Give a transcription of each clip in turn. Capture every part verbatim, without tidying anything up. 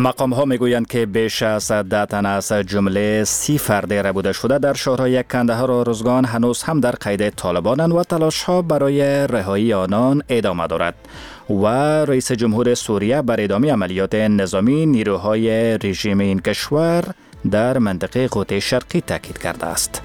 مقام ها میگویند که بیش از ده تن از جمله سی فرد ربوده شده در شهرهای کندهار و ارزگان هنوز هم در قید طالبانند و تلاش ها برای رهایی آنان ادامه دارد و رئیس جمهور سوریه بر ادامه عملیات نظامی نیروهای رژیم این کشور در منطقه قوطه شرقی تاکید کرده است.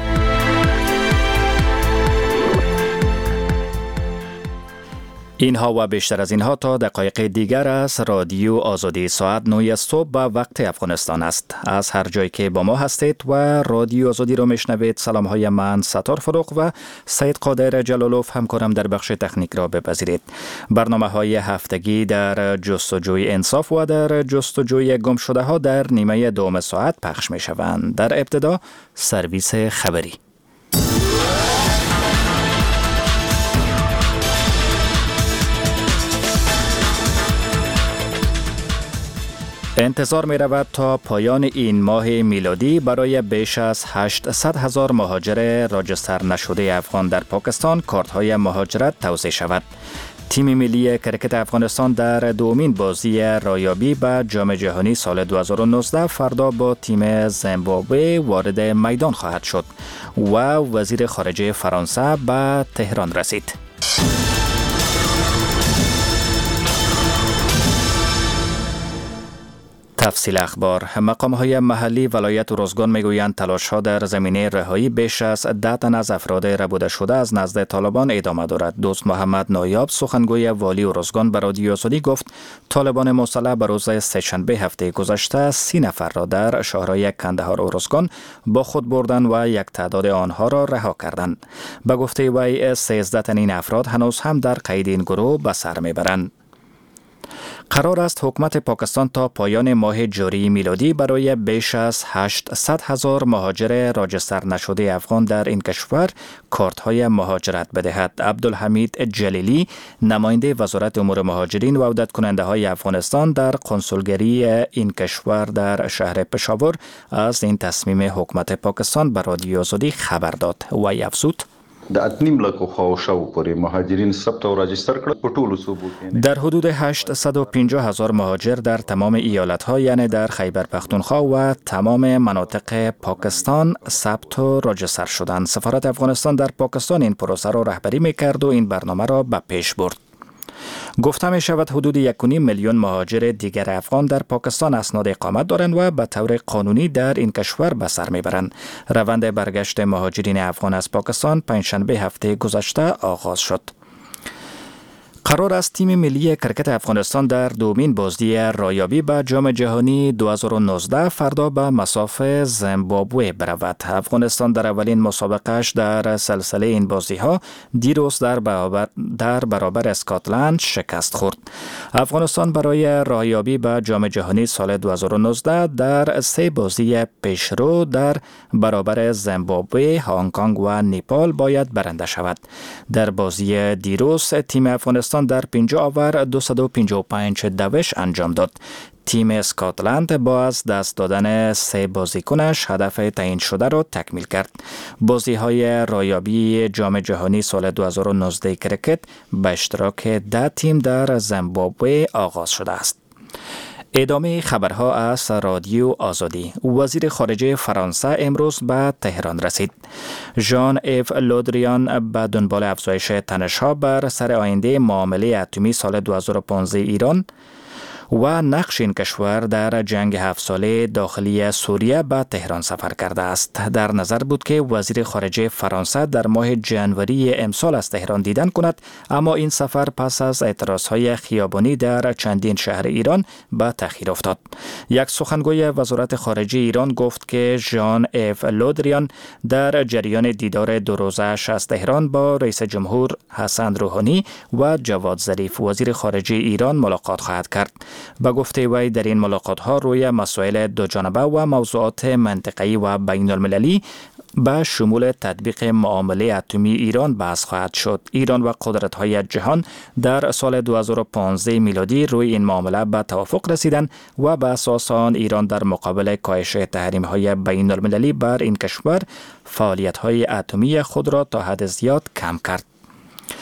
اینها و بیشتر از اینها تا دقایق دیگر از رادیو آزادی ساعت نه صبح به وقت افغانستان است. از هر جایی که با ما هستید و رادیو آزادی رو میشنوید، سلام های من ستار فروغ و سید قادر جلالوف همکارم در بخش تکنیک را بپذیرید. برنامه های هفتگی در جستجوی انصاف و در جستجوی گم شده ها در نیمه دوم ساعت پخش می شوند. در ابتدا سرویس خبری. انتظار می رود تا پایان این ماه میلادی برای بیش از هشتصد هزار مهاجر راجستر نشده افغان در پاکستان کارت های مهاجرت توزیع شود. تیم ملی کرکت افغانستان در دومین بازی رایابی به جام جهانی سال دو هزار و نوزده فردا با تیم زیمبابوه وارد میدان خواهد شد و وزیر خارجه فرانسه به تهران رسید. تفصیل اخبار. مقام های محلی ولایت ارزگان میگویند تلاش ها در زمینه رهایی بیش از ده تن از افراد ربوده شده از نزد طالبان ادامه دارد. دوست محمد نایاب سخنگوی والی ارزگان به رادیو آزادی گفت طالبان مسلح به روز سه‌شنبه هفته گذشته سی نفر را در شهرهای کندهار و ارزگان با خود بردن و یک تعداد آنها را رها کردند. به گفته وی سیزده تن این افراد هنوز هم در قید این گروه به سر میبرند. قرار است حکومت پاکستان تا پایان ماه جاری میلادی برای بیش از هشتصد هزار مهاجر راجستر نشده افغان در این کشور کارت های مهاجرت بدهد. عبدالحمید جلیلی نماینده وزارت امور مهاجرین و عودت کننده های افغانستان در کنسولگری این کشور در شهر پشاور از این تصمیم حکومت پاکستان به رادیو آزادی خبر داد و افزود د اتنیم لکو خواهشاو پوری مهاجرین ثبت و راجستر کړه په ټولو صوبو کې. در حدود هشتصد و پنجاه هزار مهاجر در تمام ایالت‌ها یعنی در خیبر پختونخوا و تمام مناطق پاکستان ثبت و راجستر شدند. سفارت افغانستان در پاکستان این پروسه را رهبری می‌کرد و این برنامه را به پیش برد. گفته می شود حدود یک و نیم میلیون مهاجر دیگر افغان در پاکستان اسناد اقامت دارند و به طور قانونی در این کشور به سر میبرند. روند برگشت مهاجرین افغان از پاکستان پنجشنبه هفته گذشته آغاز شد. قرار است تیم ملی کرکت افغانستان در دومین بازی رایابی به جام جهانی دو هزار و نوزده فردا به مصاف زیمبابوه برود. افغانستان در اولین مسابقهش در سلسله این بازی ها دیروز در برابر در برابر اسکاتلند شکست خورد. افغانستان برای رایابی به جام جهانی سال دو هزار و نوزده در سه بازی پیشرو در برابر زیمبابوه، هنگ کنگ و نپال باید برنده شود. در بازی دیروز تیم افغانستان در پنجاه آور دویست و پنجاه و پنج دوش انجام داد. تیم اسکاتلند با از دست دادن سه بازیکنش هدف تعیین شده را تکمیل کرد. بازی های رایابی جام جهانی سال دو هزار و نوزده کرکت به اشتراک ده تیم در زیمبابوه آغاز شده است. ادامه خبرها از رادیو آزادی. وزیر خارجه فرانسه امروز به تهران رسید. ژان ایو لودریان به دنبال افزایش تنش‌ها بر سر آینده معامله اتمی سال دو هزار و پانزده ایران و نقش این کشور در جنگ هفت ساله داخلی سوریه به تهران سفر کرده است. در نظر بود که وزیر خارجه فرانسه در ماه ژانویه امسال از تهران دیدن کند، اما این سفر پس از اعتراضهای خیابانی در چندین شهر ایران به تأخیر افتاد. یک سخنگوی وزارت خارجه ایران گفت که ژان ایو لودریان در جریان دیدار دو روزه‌اش از تهران با رئیس جمهور حسن روحانی و جواد ظریف وزیر خارجه ایران ملاقات خواهد کرد. به گفته وی در این ملاقات ها روی مسائل دوجانبه و موضوعات منطقه‌ای و بین المللی به شمول تطبیق معامله اتمی ایران بحث خواهد شد. ایران و قدرت‌های جهان در سال دو هزار و پانزده میلادی روی این معامله به توافق رسیدند و به اساس آن ایران در مقابل کاهش تحریم‌های بین المللی بر این کشور فعالیت‌های اتمی خود را تا حد زیاد کم کرد.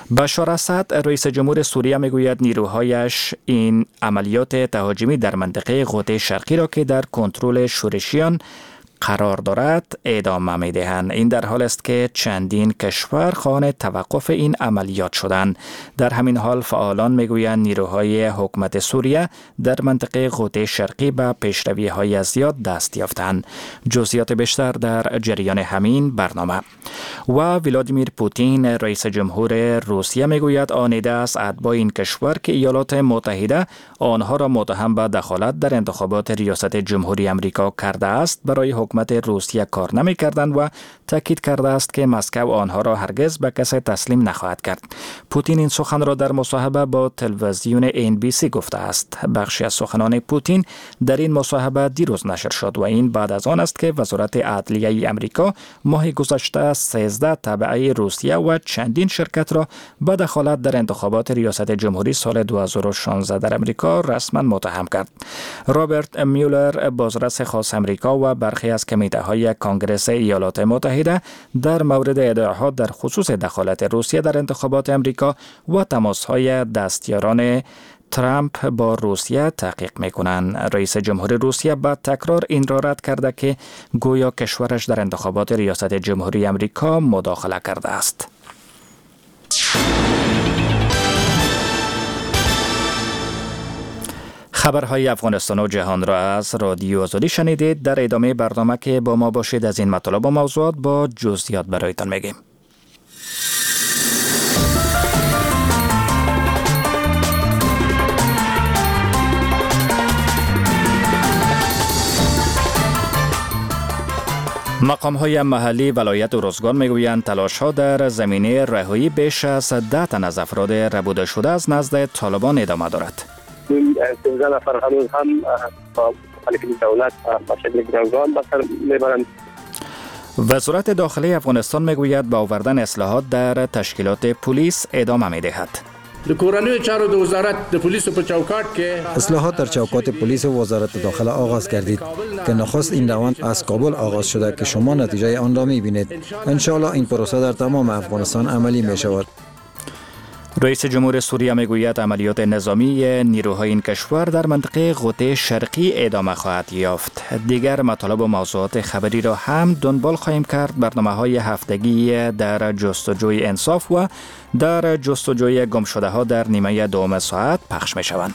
بشار اسد رئیس جمهور سوریه میگوید نیروهایش این عملیات تهاجمی در منطقه غوطه شرقی را که در کنترل شورشیان قرار دارد ادامه می دهند. این در حال است که چندین کشور خواهان توقف این عملیات شدند. در همین حال فعالان میگویند نیروهای حکومت سوریه در منطقه غوطه شرقی به پیشروی های زیاد دست یافتند. جزئیات بیشتر در جریان همین برنامه. و ولادیمیر پوتین رئیس جمهور روسیه میگوید آنیده است اتباع این کشور که ایالات متحده آنها را متهم به دخالت در انتخابات ریاست جمهوری امریکا کرده است برای حکومت روسیه کار نمی کردند و تاکید کرده است که مسکو آنها را هرگز به کسی تسلیم نخواهد کرد. پوتین این سخن را در مصاحبه با تلویزیون این بی سی گفته است. بخشی از سخنان پوتین در این مصاحبه دیروز نشر شد و این بعد از آن است که وزارت عدلیه امریکا ماه گذشته سیزده تبعه روسیه و چندین شرکت را به دخالت در انتخابات ریاست جمهوری سال دو هزار و شانزده در امریکا رسما متهم کرد. رابرت میولر بازرس خاص امریکا و برخی از کمیته های کانگرس ایالات متحده در مورد ادعاها در خصوص دخالت روسیه در انتخابات امریکا و تماس های دستیاران ترامپ با روسیه تحقیق میکنند. رئیس جمهور روسیه با تکرار این را رد کرده که گویا کشورش در انتخابات ریاست جمهوری امریکا مداخله کرده است. خبرهای افغانستان و جهان را از رادیو آزادی شنیدید. در ادامه برنامه که با ما باشید از این مطالب و موضوعات با جزئیات برایتان میگیم. مقام‌های محلی ولایت ارزگان میگویند تلاش‌ها در زمینه رهایی بیش از ده تن از افراد ربوده شده از نزد طالبان ادامه دارد. این سیزده نفر هنوز هم با مخالفین دولت با شکل گروگان به سر میبرند. وزارت داخلی افغانستان میگوید با آوردن اصلاحات در تشکیلات پلیس ادامه میدهد. د کورنیو چارو د وزارت د پولیسو په چوکاټ کې اصلاحات در چوکات پلیس و وزارت داخله آغاز کردید که نخست این روند از کابل آغاز شده که شما نتیجه آن را میبینید. ان شاء الله این پروسه در تمام افغانستان عملی می شود. رئیس جمهور سوریه میگوید عملیات نظامی نیروهای این کشور در منطقه غوطه شرقی ادامه خواهد یافت. دیگر مطالب و موضوعات خبری را هم دنبال خواهیم کرد. برنامه‌های هفتگی در جستجوی انصاف و در جستجوی گمشده ها در نیمه دوم ساعت پخش می شوند.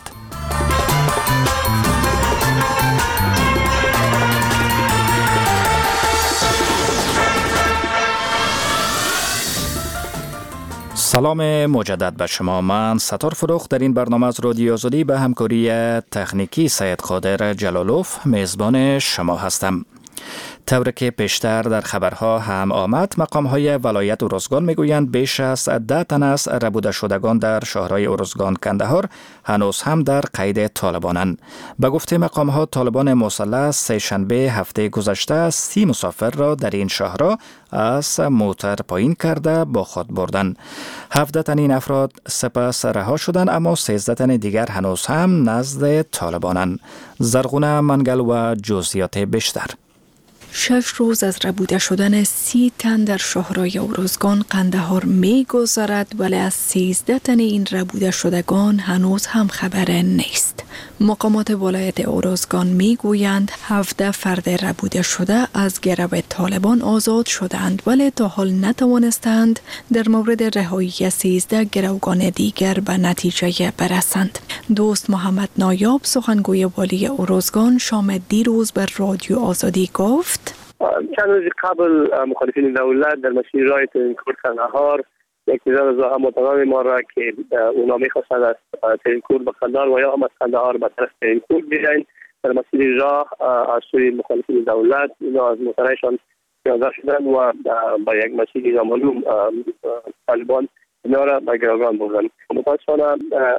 سلام مجدد به شما. من ستار فروخ در این برنامه از رادیو آزادی به همکاری تکنیکی سید قادر جلالوف میزبان شما هستم. طوری که پیشتر در خبرها هم آمد، مقام‌های ولایت ارزگان میگویند بیش از ده تن از ربوده شدگان در شهرهای ارزگان کندهار هنوز هم در قید طالبانند. به گفته مقام‌ها طالبان مسلح سه شنبه هفته گذشته سی مسافر را در این شهرها از موتر پایین کرده با خود بردند. هفده تن این افراد سپس رها شدند اما سیزده تن دیگر هنوز هم نزد طالبانند. زرغونه منگل و جزئیات بیشتر. شش روز از ربوده شدن سی تن در شهرهای ارزگان قندهار می گذرد ولی از سیزده تن این ربوده شدگان هنوز هم خبر نیست. مقامات ولایت ارزگان می گویند هفده فرد ربوده شده از گرو طالبان آزاد شدند ولی تا حال نتوانستند در مورد رهایی سیزده گروگان دیگر به نتیجه برسند. دوست محمد نایاب سخنگوی والی ارزگان شام دیروز به رادیو آزادی گفت چند روز قبل مخالفین دولت در مسیر راه ترینکور کندهار یک تعداد از هموطنان ما را که اونا میخواستند از ترینکور به قندهار و یا هم از قندهار به طرف ترینکور بیایند در مسیر راه از سوی مخالفین دولت اینا از موترهایشان پیاده شدند و با یک مسیر نامعلوم طالبان اینا را به گروگان بردند. متاسفانه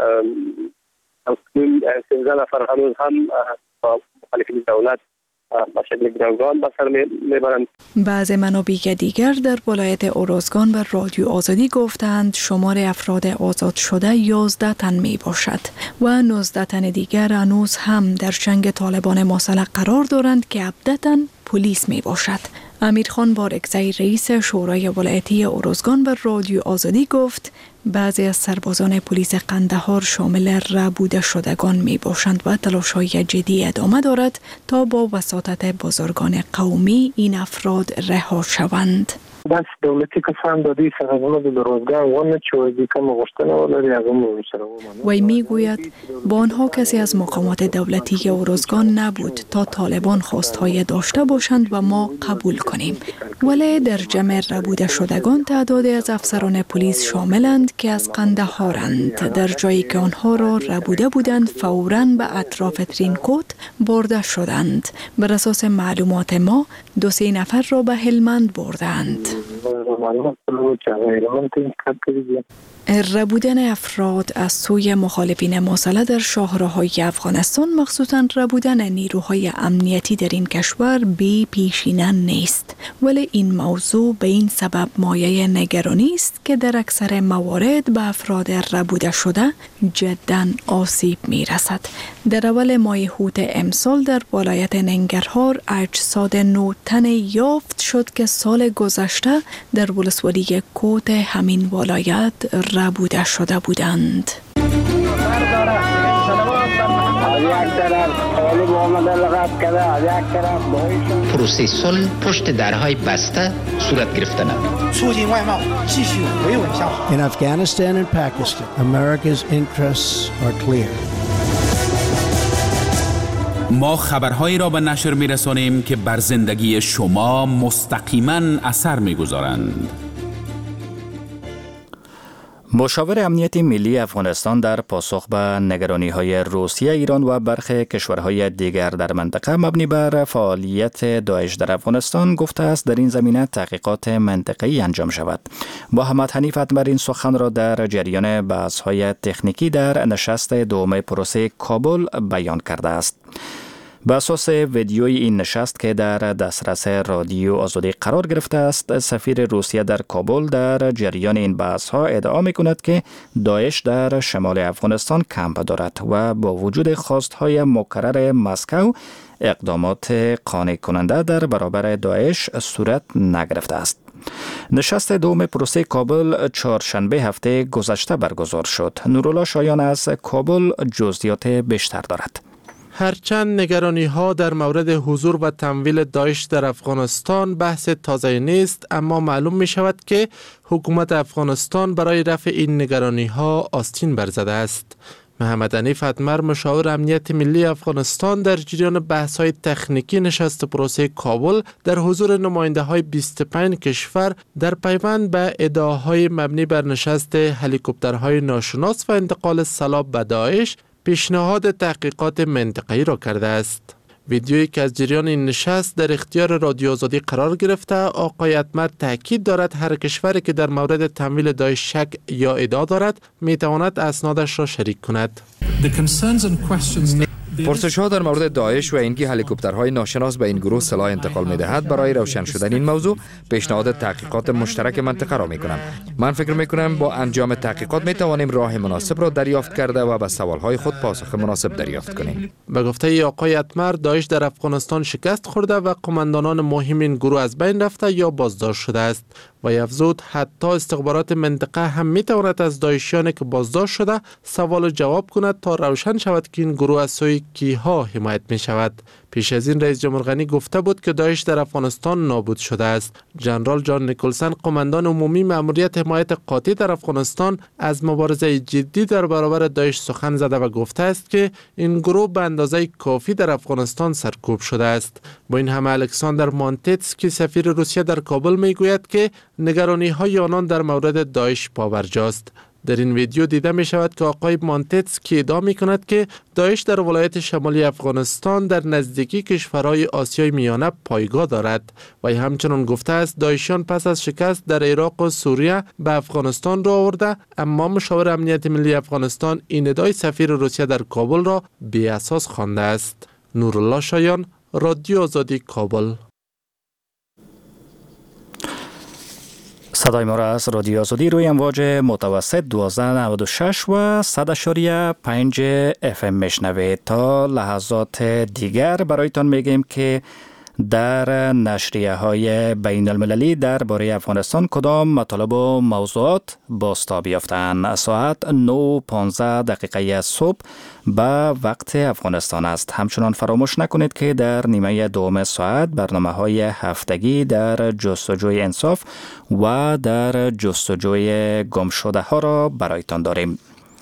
سیزده نفر هنوز هم با مخالفین دولت با شکل گروگان به سر میبرند. بعض منابع دیگر در ولایت ارزگان به رادیو آزادی گفتند شمار افراد آزاد شده یازده تن می باشد و نوزده تن دیگر هنوز هم در چنگ طالبان مسلح قرار دارند که هفده تن پلیس می باشد. امیرخان بارکزی رئیس شورای ولایتی ارزگان به رادیو آزادی گفت بعضی از سربازان پلیس قندهار شامل ربوده شدگان می باشند و تلاش‌های جدی ادامه دارد تا با وساطت بزرگان قومی این افراد رها شوند. بس دولتی کسان دادی سرگونه به روزگار وانه چوزی کم غشتنه ولری اغم رو سرگونه. وی می گوید با آنها کسی از مقامات دولتی اوروزگان نبود تا طالبان خواستهای داشته باشند و ما قبول کنیم. ولی در جمع ربوده شدگان تعدادی از افسران پلیس شاملند که از قندهارند. در جایی که آنها را ربوده بودند فوراً به اطراف ترینکوت برده شدند. بر اساس معلومات ما دو سه نفر را به هلمند بردند. ربودن افراد از سوی مخالفین مسلح در شاهراهای افغانستان مخصوصاً ربودن نیروهای امنیتی در این کشور بی پیشینه نیست، ولی این موضوع به این سبب مایه نگرانی است که در اکثر موارد به افراد ربوده شده جداً آسیب می رسد. در اول ماه هوت امسال در ولایت ننگرهار اجساد نو تنه یافت شد که سال گذشته در ولسوالی کوت همین ولایت ربوده شده بودند. پروسه صلح پشت درهای بسته صورت گرفتن. In Afghanistan and Pakistan, America's interests are clear. ما خبرهایی را به نشر می‌رسانیم که بر زندگی شما مستقیما اثر می‌گذارند. مشاور امنیت ملی افغانستان در پاسخ به نگرانی‌های روسیه، ایران و برخی کشورهای دیگر در منطقه مبنی بر فعالیت داعش در افغانستان گفته است در این زمینه تحقیقات منطقه‌ای انجام شود. محمد حنیف اتمر این سخن را در جریان بحث‌های تکنیکی در نشست دوم پروسه کابل بیان کرده است. به اساس ویدیوی این نشست که در دسترس رادیو آزادی قرار گرفته است، سفیر روسیه در کابل در جریان این بحث ها ادعا می کند که داعش در شمال افغانستان کمپ دارد و با وجود خواست های مکرر مسکو اقدامات قانع کننده در برابر داعش صورت نگرفته است. نشست دوم پروسه کابل چهارشنبه هفته گذشته برگزار شد. نورالله شایان از کابل جزئیات بیشتر دارد. هرچند نگرانی ها در مورد حضور و تمویل داعش در افغانستان بحث تازه نیست، اما معلوم می شود که حکومت افغانستان برای رفع این نگرانی ها آستین برزده است. محمد حنیف اتمر، مشاور امنیت ملی افغانستان، در جریان بحث های تکنیکی نشست پروسه کابل در حضور نماینده های بیست و پنج کشور در پیوند به ادعاهای مبنی بر نشست هلیکوپترهای ناشناس و انتقال سلاح به داعش پیشنهاد تحقیقات منطقه‌ای را کرده است. ویدیویی که از جریان این نشست در اختیار رادیو آزادی قرار گرفته، آقای اتمر تاکید دارد هر کشوری که در مورد تمویل داعش شک یا ادعا دارد میتواند اسنادش را شریک کند. پرسش‌ها در مورد داعش و اینکه هلیکوپترهای ناشناس به این گروه سلاح انتقال می‌دهد برای روشن شدن این موضوع پیشنهاد تحقیقات مشترک منطقه را می‌کنم. من فکر می‌کنم با انجام تحقیقات می‌توانیم راه مناسب را دریافت کرده و به سوال‌های خود پاسخ مناسب دریافت کنیم. به گفته آقای اتمر، داعش در افغانستان شکست خورده و قماندانان مهم این گروه از بین رفته یا بازداشت شده است. و افزود حتی استخبارات منطقه هم می‌تواند از داعشیانی که بازداشت شده سوال و جواب کند تا روشن شود که این گروه از سوی کیها حمایت می شود. پیش از این رئیس جمهور غنی گفته بود که داعش در افغانستان نابود شده است. جنرال جان نیکلسن، قماندان عمومی مأموریت حمایت قاطع در افغانستان، از مبارزه جدی در برابر داعش سخن زده و گفته است که این گروه به اندازه کافی در افغانستان سرکوب شده است. با این همه الکساندر مانتتسکی، سفیر روسیه در کابل، میگوید که نگرانی های آنان در مورد داعش پابرجاست. در این ویدیو دیده می شود که آقای مانتتسکی ادعا می کند که داعش در ولایت شمالی افغانستان در نزدیکی کشورهای آسیای میانه پایگاه دارد و همچنان گفته است داعشیان پس از شکست در عراق و سوریه به افغانستان را آورده، اما مشاور امنیت ملی افغانستان این ادعای سفیر روسیه در کابل را بی اساس خوانده است. نورالله شایان، رادیو آزادی، کابل. صدای ما را از رادیو آزادی روی امواج متوسط دوازده نود و شش و صد اشاریه پنج اف ام میشنوید. تا لحظات دیگر برایتان میگیم که در نشریه های بین المللی درباره افغانستان کدام مطالب و موضوعات بازتاب یافتند. ساعت نه و پانزده دقیقه صبح به وقت افغانستان است. همچنان فراموش نکنید که در نیمه دوم ساعت برنامه های هفتگی در جستجوی انصاف و در جستجوی گمشده ها را برایتان داریم.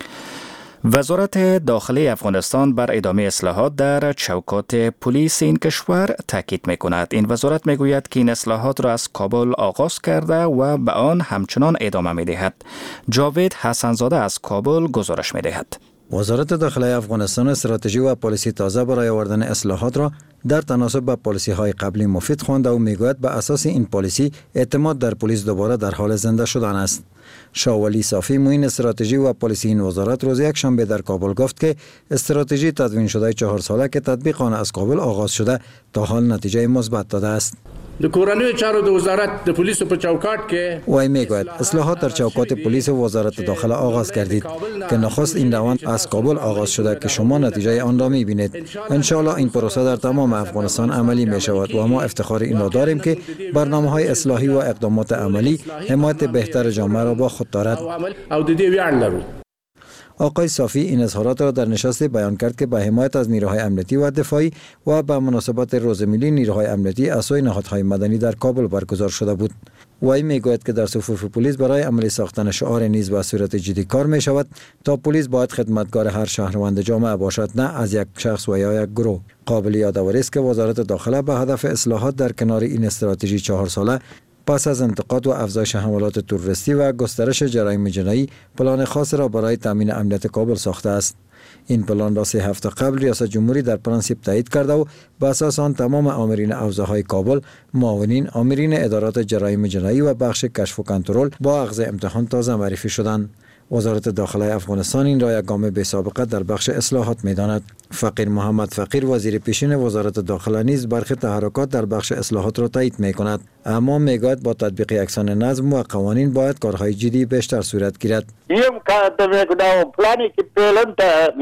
وزارت داخلی افغانستان بر ادامه اصلاحات در چوکات پلیس این کشور تاکید می‌کند. این وزارت می‌گوید که این اصلاحات را از کابل آغاز کرده و به آن همچنان ادامه می‌دهد. جاوید حسنزاده از کابل گزارش می‌دهد. وزارت داخلی افغانستان استراتژی و پالیسی تازه برای آوردن اصلاحات را در تناسب با پالیسی‌های قبلی مفید خوانده و می‌گوید به اساس این پالیسی اعتماد در پلیس دوباره در حال زنده شدن است. شاولی صافی معین استراتژی و پالیسی این وزارت روز یک شنبه در کابل گفت که استراتژی تدوین شده چهار ساله که تطبیق آن از کابل آغاز شده تا حال نتیجه مثبت داده است. د کورنیو چارو د وزارت د پولیسو په چوکاټ کې وای میگوید اصلاحات در چوکات پلیس وزارت داخله آغاز کردید که نخست این روند از کابل آغاز شده که شما نتیجه آن را میبینید. ان شاء الله این پروسه در تمام افغانستان عملی می شود و ما افتخار این را داریم که برنامه‌های اصلاحی و اقدامات عملی حمایت بهتر جامعه را با خود دارد. او د دې ویاړ لرو. آقای صافی این اظهارات را در نشست بیان کرد که به حمایت از نیروهای امنیتی و دفاعی و به مناسبت روز ملی نیروهای امنیتی از سوی نهادهای مدنی در کابل برگزار شده بود. وی میگوید که در صفوف پلیس برای عملی ساختن شعار نیز به صورت جدی کار می شود تا پلیس باید خدمتگار هر شهروند جامعه باشد، نه از یک شخص و یا یک گروه. قابل یادآوری است که وزارت داخله به هدف اصلاحات در کنار این استراتژی چهار ساله پس از انتقاد و افزایش حملات تروریستی و گسترش جرایم جنایی پلان خاص را برای تامین امنیت کابل ساخته است. این پلان را سه هفته قبل ریاست جمهوری در پرانسیب تایید کرده و به اساس آن تمام آمرین حوزه‌های کابل، معاونین، آمرین ادارات جرایم جنایی و بخش کشف و کنترل با اخذ امتحان تازه معرفی شدند. وزارت داخلی افغانستان این را یک گام بی سابقه در بخش اصلاحات می‌داند. فقیر محمد فقیر وزیر پیشین وزارت داخله نیز برخی تحرکات در بخش اصلاحات را تایید می‌کند، اما می‌گوید با تطبیق یکسان نظم و قوانین باید کارهای جدی بیشتر صورت گیرد. یم که می‌کنم پلانی که پلان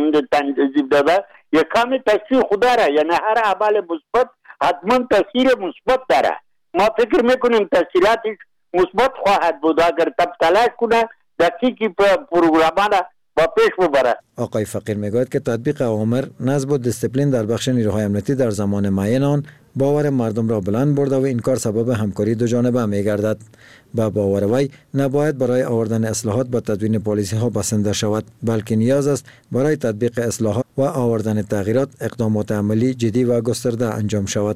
تنظیم داده یک کمی تاثیر خود داره، یعنی هر عمل مثبت حتما تاثیر مثبت داره. ما فکر می‌کنیم تاثیراتش مثبت خواهد بود اگر تب تلاش کنه دقیقی پروگرامانه با پیش ببرد. آقای فقیر میگوید که تطبیق اوامر، نظم و دیسپلین در بخش نیروهای امنیتی در زمان معین آن باور مردم را بلند برده و این کار سبب همکاری دو جانبه میگردد. با باور وی نباید برای آوردن اصلاحات با تدوین پالیسی ها بسنده شود، بلکه نیاز است برای تطبیق اصلاحات و آوردن تغییرات اقدامات عملی جدی و گسترده انجام شود.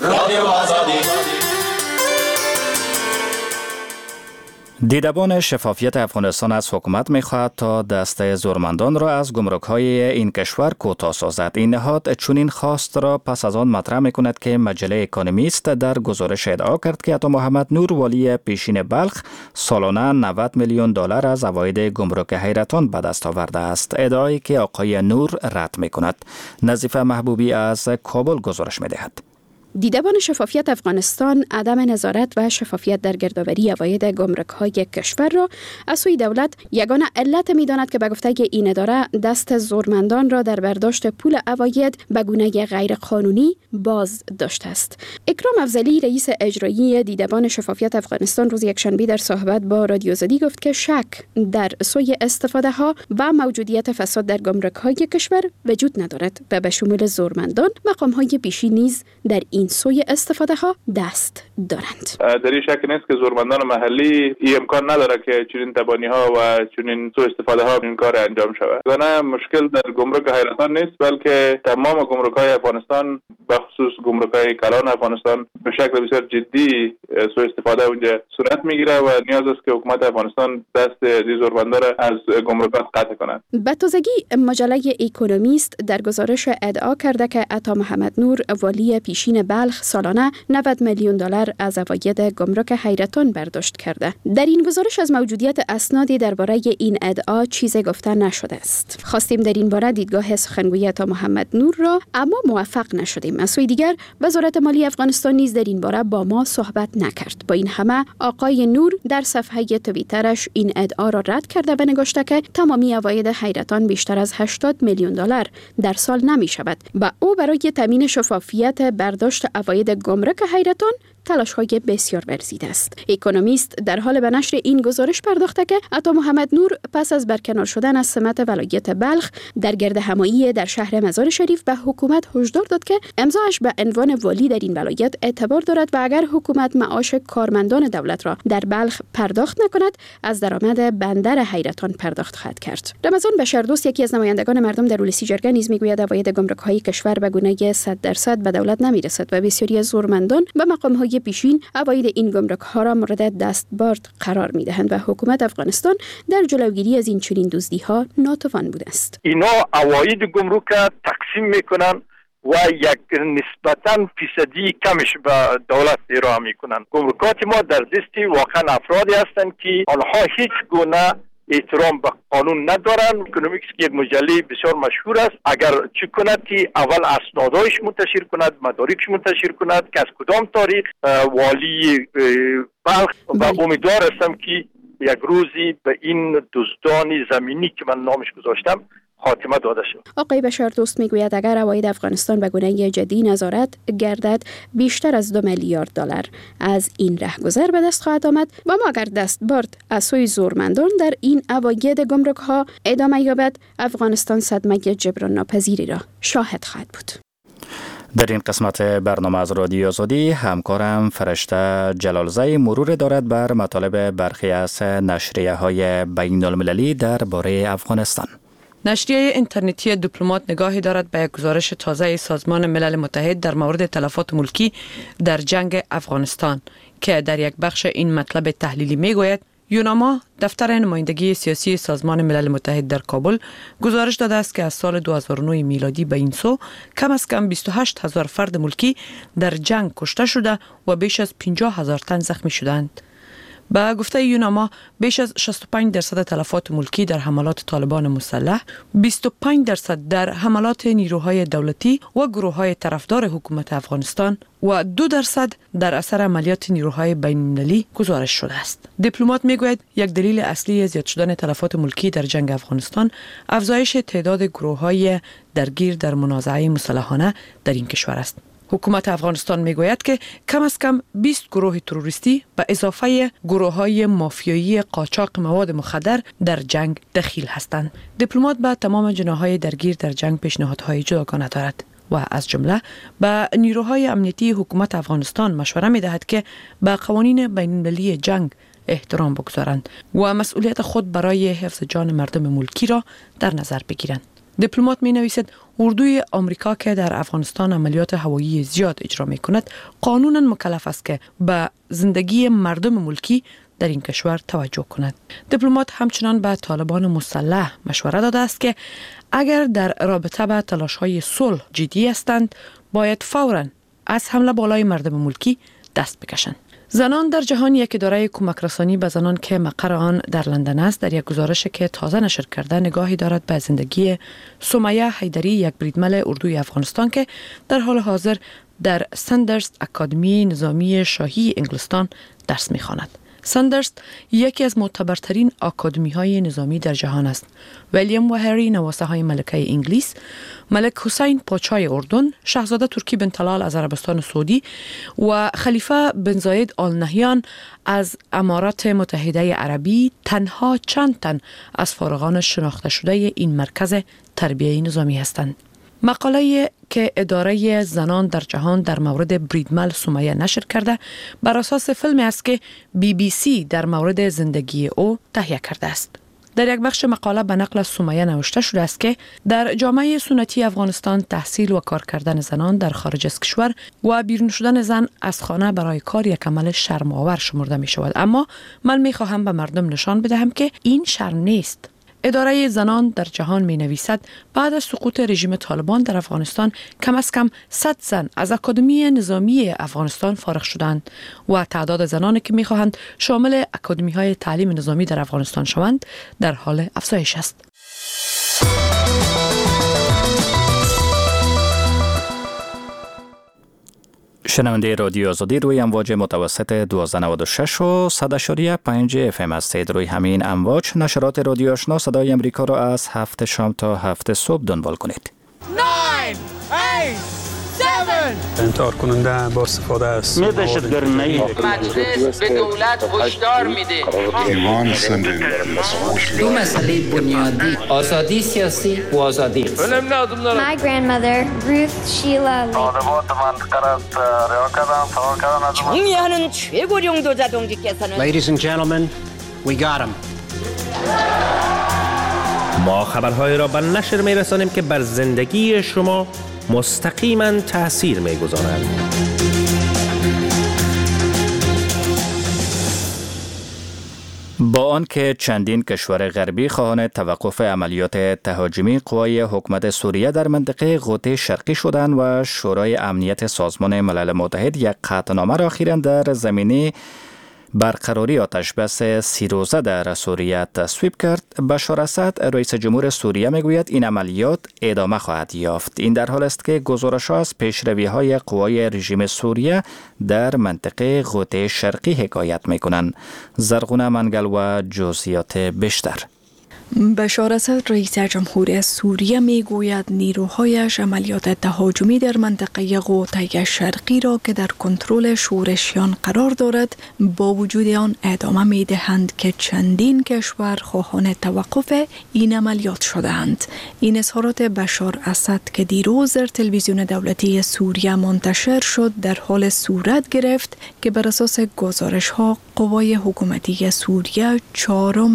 دیدبان شفافیت افغانستان از حکومت می‌خواهد تا دسته زورمندان را از گمرک‌های این کشور کوتاه سازد. این نهاد چنین خواست را پس از آن مطرح می‌کند که مجله اکونومیست در گزارش ادعا کرد که عطا محمد نور والی پیشین بلخ سالانه نود میلیون دلار از عواید گمرک حیرتان به دست آورده است. ادعایی که آقای نور رد می‌کند. نظیفه محبوبی از کابل گزارش می‌دهد. دیدبان شفافیت افغانستان عدم نظارت و شفافیت در گردآوری عواید گمرک‌های کشور را از سوی دولت یگانه علت می‌داند که به گفته این اداره دست زورمندان را در برداشت پول عواید به گونه غیر قانونی باز داشته است. اکرام افضلی رئیس اجرایی دیدبان شفافیت افغانستان روز یکشنبه در صحبت با رادیو زدی گفت که شک در سوی استفاده ها و موجودیت فساد در گمرک‌های کشور وجود ندارد و به شمول زورمندان مقام‌های پیشی نیز در این سوی استفاده ها دست دارند. در این شک نیست که زورمندان محلی این امکان نداره که چنین تبانی ها و چنین سوء استفاده ها این کار انجام شود. نه مشکل در گمرک حیرتان نیست، بلکه تمام گمرک های افغانستان به خصوص گمرک های کلان افغانستان به شکل بسیار جدی سوء استفاده اونجا صورت میگیره و نیاز است که حکومت افغانستان دست این زورمندا را از گمرکات قطع کند. به تازگی مجله اکونومیست در گزارش ادعا کرده که عطا محمد نور والی پیشین بلخ سالانه نود میلیون دلار از عواید گمرک حیرتان برداشت کرده. در این گزارش از موجودیت اسنادی درباره این ادعا چیزی گفته نشده است. خواستیم در این باره دیدگاه سخنگوی عطا محمد نور را، اما موفق نشدیم. از سوی دیگر وزارت مالی افغانستان نیز در این باره با ما صحبت نکرد. با این همه آقای نور در صفحه توییترش این ادعا را رد کرده و نگاشته که تمامی عواید حیرتان بیشتر از هشتاد میلیون دلار در سال نمی شود و او برای تامین شفافیت برداشت عواید گمرک حیرتان تلاش های بسیار ورزیده است. اکونومیست در حال به نشر این گزارش پرداخته که عطا محمد نور پس از برکنار شدن از سمت ولایت بلخ در گرد همایی در شهر مزار شریف به حکومت هشدار داد که امضاش به عنوان والی در این ولایت اعتبار دارد و اگر حکومت معاش کارمندان دولت را در بلخ پرداخت نکند از درآمد بندر حیرتان پرداخت خواهد کرد. رمضان بشردوست، یکی از نمایندگان مردم در ولسی جرگه، نیز میگوید عواید گمرک‌های کشور به گونه صد درصد به دولت نمیرسد و بسیاری از زورمندان و مقام‌های پیشین عواید این گمرک‌ها را مورد دستبرد قرار می‌دهند و حکومت افغانستان در جلوگیری از این چنین دزدی‌ها ناتوان بوده است. اینا عواید گمرک تقسیم می‌کنند و یک نسبتاً فیصدی کمش به دولت ارائه می‌کنند. گمرکات ما در دست واقعاً افرادی هستند که آنها هیچ گونه احترام به قانون ندارن. اکونومیکس که یک مجله بسیار مشهور است، اگر چی کند که اول اسنادایش منتشر کند، مدارکش منتشر کند که از کدام تاریخ والی بلخ و امیدوار هستم که یک روزی به این دزدان زمینی که من نامش گذاشتم خاتمه داده شد. آقای بشردوست میگوید اگر عواید افغانستان به گونه جدی نظارت گردد بیشتر از دو میلیارد دلار از این رهگذر به دست خواهد آمد و ما اگر دستبرد از سوی زورمندان در این عواید گمرک ها ادامه یابد افغانستان صدمه جبران ناپذیری را شاهد خواهد بود. در این قسمت برنامه از رادیو آزادی همکارم فرشته جلالزی مرور دارد بر مطالب برخی از نشریه های بین المللی درباره افغانستان. نشریه اینترنتی دیپلمات نگاهی دارد به یک گزارش تازه سازمان ملل متحد در مورد تلفات ملکی در جنگ افغانستان که در یک بخش این مطلب تحلیلی میگوید یوناما دفتر نمایندگی سیاسی سازمان ملل متحد در کابل گزارش داده است که از سال دو هزار و نه میلادی به این سو کم از کم بیست و هشت هزار فرد ملکی در جنگ کشته شده و بیش از پنجاه هزار تن زخمی شدند. به گفته یوناما بیش از شصت و پنج درصد تلفات ملکی در حملات طالبان مسلح، بیست و پنج درصد در حملات نیروهای دولتی و گروه‌های طرفدار حکومت افغانستان و دو درصد در اثر عملیات نیروهای بین‌المللی گزارش شده است. دیپلمات میگوید یک دلیل اصلی زیاد شدن تلفات ملکی در جنگ افغانستان افزایش تعداد گروه‌های درگیر در منازعه مسلحانه در این کشور است. حکومت افغانستان میگوید که کم از کم بیست گروه تروریستی به اضافه گروه‌های مافیایی قاچاق مواد مخدر در جنگ دخیل هستند. دیپلمات به تمام جناح‌های درگیر در جنگ پیشنهادهای جداگانه دارد و از جمله به نیروهای امنیتی حکومت افغانستان مشوره می‌دهد که به قوانین بین‌المللی جنگ احترام بگذارند و مسئولیت خود برای حفظ جان مردم ملکی را در نظر بگیرند. دیپلمات می نویسد اردوی آمریکا که در افغانستان عملیات هوایی زیاد اجرا می کند قانونا مکلف است که به زندگی مردم ملکی در این کشور توجه کند. دیپلمات همچنان به طالبان مسلح مشوره داده است که اگر در رابطه با تلاش‌های صلح جدی هستند باید فوراً از حمله بالای مردم ملکی دست بکشند. زنان در جهان یک اداره کمک رسانی به زنان که مقر آن در لندن است در یک گزارش که تازه نشر کرده نگاهی دارد به زندگی سمیه حیدری، یک بریدمن اردوی افغانستان که در حال حاضر در سندرست اکادمی نظامی شاهی انگلستان درس می‌خواند. سندرست یکی از معتبرترین آکادمی‌های نظامی در جهان است. ویلیام و هری نواسه‌های ملکه انگلیس، ملک حسین پادشاه اردن، شاهزاده ترکی بن طلال از عربستان سعودی و خلیفه بن زاید آل نهیان از امارات متحده عربی تنها چند تن از فارغان شناخته شده این مرکز تربیه نظامی هستند. مقاله که اداره زنان در جهان در مورد بریدمل سمیه نشر کرده بر اساس فیلمی است که بی بی سی در مورد زندگی او تهیه کرده است. در یک بخش مقاله به نقل از سمیه نوشته شده است که در جامعه سنتی افغانستان تحصیل و کار کردن زنان در خارج از کشور و بیرون شدن زن از خانه برای کار یک عمل شرم‌آور شمرده می شود، اما من می خواهم به مردم نشان بدهم که این شرم نیست. اداره زنان در جهان می نویسد بعد از سقوط رژیم طالبان در افغانستان کم از کم صد زن از اکادمی نظامی افغانستان فارغ شدند و تعداد زنانی که می خواهند شامل اکادمی های تعلیم نظامی در افغانستان شوند در حال افزایش است. شنونده رادیو آزادی روی امواج متوسط دویست و نود و شش و صد و پنج اف ام هستید. روی همین امواج نشرات رادیو آشنا صدای امریکا را از هفت شام تا هفت صبح دنبال کنید. نه، هشت، هفت انتحار کننده با استفاده از مجلس به دولت هشدار میده. دو مسئله بنیادی، آزادی سیاسی و آزادی اقتصادی. My grandmother, Ruth Sheila Lee. Ladies and gentlemen, we got him. ما خبرهای را به نشر می‌رسانیم که بر زندگی شما مستقیما تأثیر می‌گذارند. با آنکه چندین کشور غربی خواهان توقف عملیات تهاجمی قوای حکومت سوریه در منطقه غوطه شرقی شدند و شورای امنیت سازمان ملل متحد یک قطعنامه را اخیراً در زمینه برقراری آتش بس سی روزه در سوریه تصویب کرد. بشار اسد رئیس جمهور سوریه میگوید این عملیات ادامه خواهد یافت. این در حال است که گزارش‌ها از پیشروی‌های قوای رژیم سوریه در منطقه غوطه شرقی حکایت می‌کنند. زرغونه منگل و جزئیات بیشتر. بشار اسد رئیس جمهور سوریه میگوید نیروهایش عملیات تهاجمی در منطقه غوطه شرقی را که در کنترل شورشیان قرار دارد با وجود آن ادامه میدهند که چندین کشور خواهان توقف این عملیات شدهاند. این اظهارات بشار اسد که دیروز در تلویزیون دولتی سوریه منتشر شد در حال صورت گرفت که بر اساس گزارش ها قوای حکومتی سوریه چهارم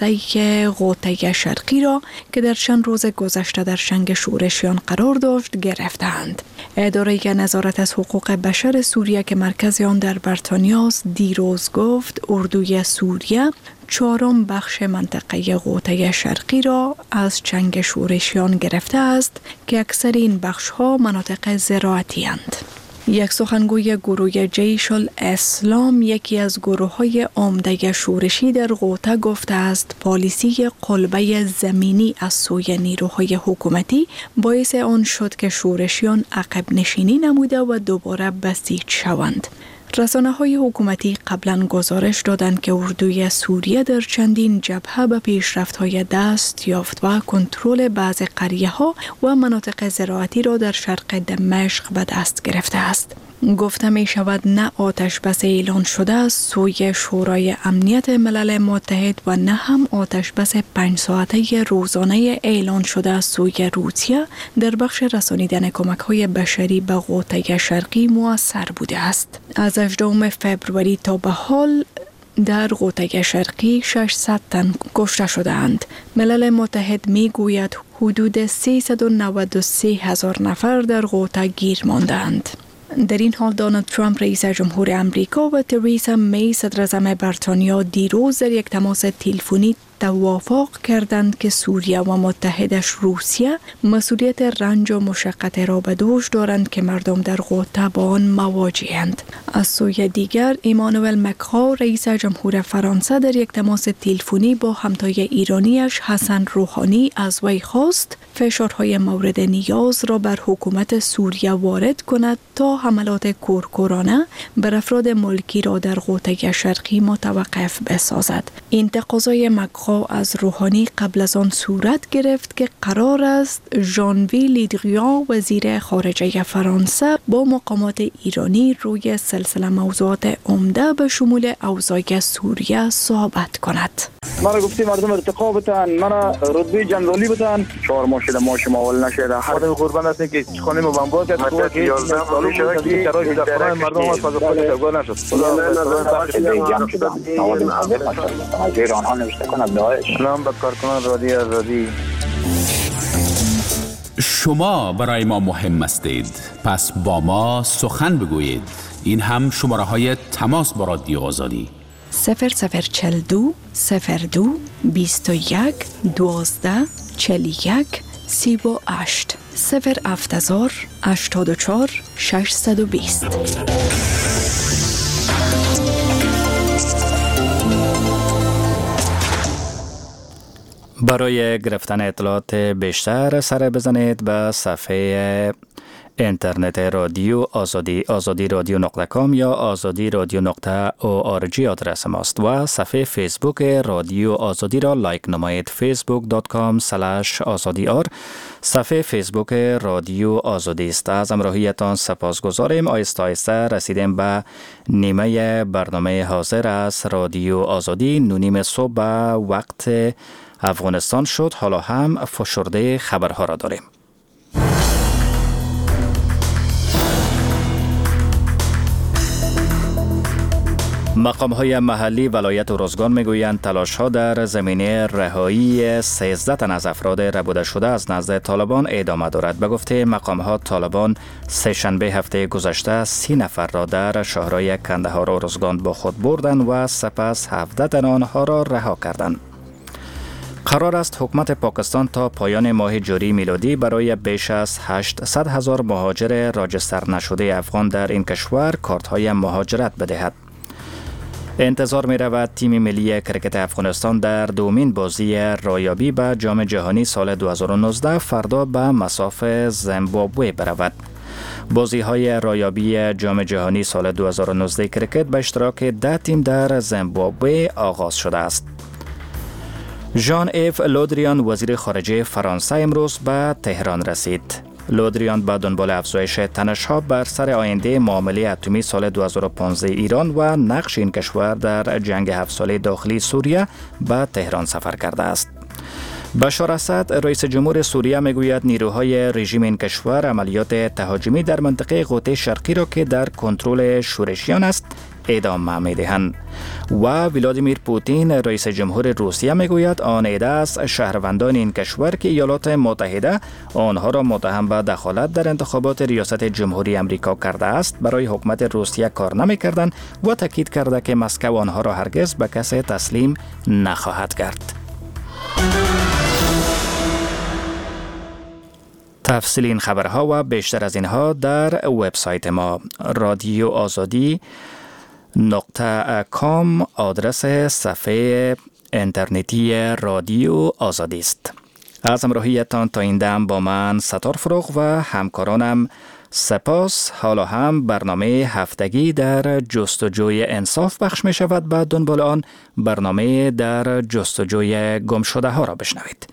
حصه غوطه شرقی را که در چند روز گذشته در چنگ شورشیان قرار داشت گرفتند. اداره نظارت از حقوق بشر سوریه که مرکز آن در بریتانیا است دیروز گفت اردوی سوریه چهارم بخش منطقه غوطه شرقی را از چنگ شورشیان گرفته است که اکثر این بخش ها مناطق زراعتی اند. یک سخنگوی گروه جیش الاسلام یکی از گروه های عمده شورشی در غوطه گفته است پالیسی قلبه زمینی از سوی نیروهای حکومتی باعث آن شد که شورشیان عقب نشینی نموده و دوباره بسیج شوند. رسانه های حکومتی قبلا گزارش دادند که اردوی سوریه در چندین جبهه به پیشرفت های دست یافت و کنترل بعض قریه ها و مناطق زراعتی را در شرق دمشق به دست گرفته است. گفته می شود نه آتش بس اعلان شده است سوی شورای امنیت ملل متحد و نه هم آتش بس پنج ساعته روزانه اعلان شده است سوی روسیه در بخش رسانیدن کمک های بشری به غوطه شرقی مؤثر بوده است. از هجدهم فوریه تا به حال در غوطه شرقی ششصد تن کشته شده‌اند. ملل متحد می گوید حدود سیصد و نود و سه هزار نفر در غوطه گیر ماندند. در این حال دونالد ترامپ رئیس جمهور امریکا و تریسا می صدر اعظم بریتانیا دیروز در یک تماس تلفنی توافق کردند که سوریه و متحدش روسیه مسئولیت رنج و مشقت را به دوش دارند که مردم در غوطه با آن مواجه‌اند. از سوی دیگر ایمانوئل مکرون رئیس جمهور فرانسه در یک تماس تلفنی با همتای ایرانیش حسن روحانی از وی خواست فشارهای مورد نیاز را بر حکومت سوریه وارد کند تا حملات کورکورانه بر افراد ملکی را در غوطه شرقی متوقف بسازد. این تقاضای مکرون از روحانی قبل از آن صورت گرفت که قرار است ژان-وی لیدریان وزیر خارجه فرانسه با مقامات ایرانی روی سلسله موضوعات عمده به شمول اوضاع سوریه صحبت کند. مرا گفتی مردم ارتقا بتن، مرا رتبه جنرالی بتن، چهار ماه شده ماش ماول نشده. خودم قربان هستم که خانه ما بمبار کرد تو که یازده سال شده که قرار در خانه مردم از فاز خود تگو نشد. خدا آنها نوشته کند داعش. سلام به کارکنان رادیو آزادی. شما برای ما مهم هستید، پس با ما سخن بگویید. این هم شماره های تماس با رادیو آزادی صفر صفر چل دو صفر دو بیست و یک دوازده چل یک سی و هشت صفر هفت هزار هشتاد و چهار ششصد و بیست. برای گرفتن اطلاعات بیشتر سر بزنید به صفحه اینترنت رادیو آزادی آزادی رادیو نقطه کام یا آزادی رادیو نقطه او آر جی آدرس ماست و صفحه فیسبوک رادیو آزادی را لایک نمایید. فیسبوک دات کام سلش آزادی آر صفحه فیسبوک رادیو آزادی است. از همراهیتان سپاسگزاریم. آیسته آیسته رسیدیم به نیمه برنامه حاضر از رادیو آزادی. نونیم صبح به وقت افغانستان شد. حالا هم فشرده خبرها را داریم. مقام‌های محلی ولایت ارزگان میگویند تلاش‌ها در زمینه رهایی سیزده تن از افراد ربوده شده از نزد طالبان ادامه دارد. به گفته مقام‌ها طالبان سه شنبه هفته گذشته سی نفر را در شهرهای کندهار و ارزگان با خود بردند و سپس هفده تن آنها را رها کردند. قرار است حکومت پاکستان تا پایان ماه جاری میلادی برای بیش از هشتصد هزار مهاجر راجستر نشده افغان در این کشور کارت‌های مهاجرت بدهد. انتظار می رود تیم ملی کرکت افغانستان در دومین بازی رایابی به جام جهانی سال دو هزار و نوزده فردا به مصاف زیمبابوه برود. بازی های رایابی جام جهانی سال دو هزار و نوزده کرکت به اشتراک ده تیم در زیمبابوه آغاز شده است. ژان ایف لودریان وزیر خارجه فرانسه امروز به تهران رسید. لودریان با دنبال افزایش تنش‌ها بر سر آینده معامله اتمی سال دو هزار و پانزده ایران و نقش این کشور در جنگ هفت ساله داخلی سوریه به تهران سفر کرده است. بشار اسد رئیس جمهور سوریه میگوید نیروهای رژیم این کشور عملیات تهاجمی در منطقه غوطه شرقی را که در کنترل شورشیان است ادامه می‌دهند. و ولادیمیر پوتین رئیس جمهور روسیه میگوید آن عده از شهروندان این کشور که ایالات متحده آنها را متهم به دخالت در انتخابات ریاست جمهوری امریکا کرده است برای حکومت روسیه کار نمی‌کردند و تاکید کرده که مسکو آنها را هرگز به کسی تسلیم نخواهد کرد. تفصیل این خبرها و بیشتر از اینها در وبسایت ما رادیو آزادی نقطه کام آدرس صفحه اینترنتی رادیو آزادی است. از همراهیتان تا این دم با من ستار فروغ و همکارانم سپاس. حالا هم برنامه هفتگی در جستجوی انصاف پخش می شود. بعد دنبال آن برنامه در جستجوی گم شده ها را بشنوید.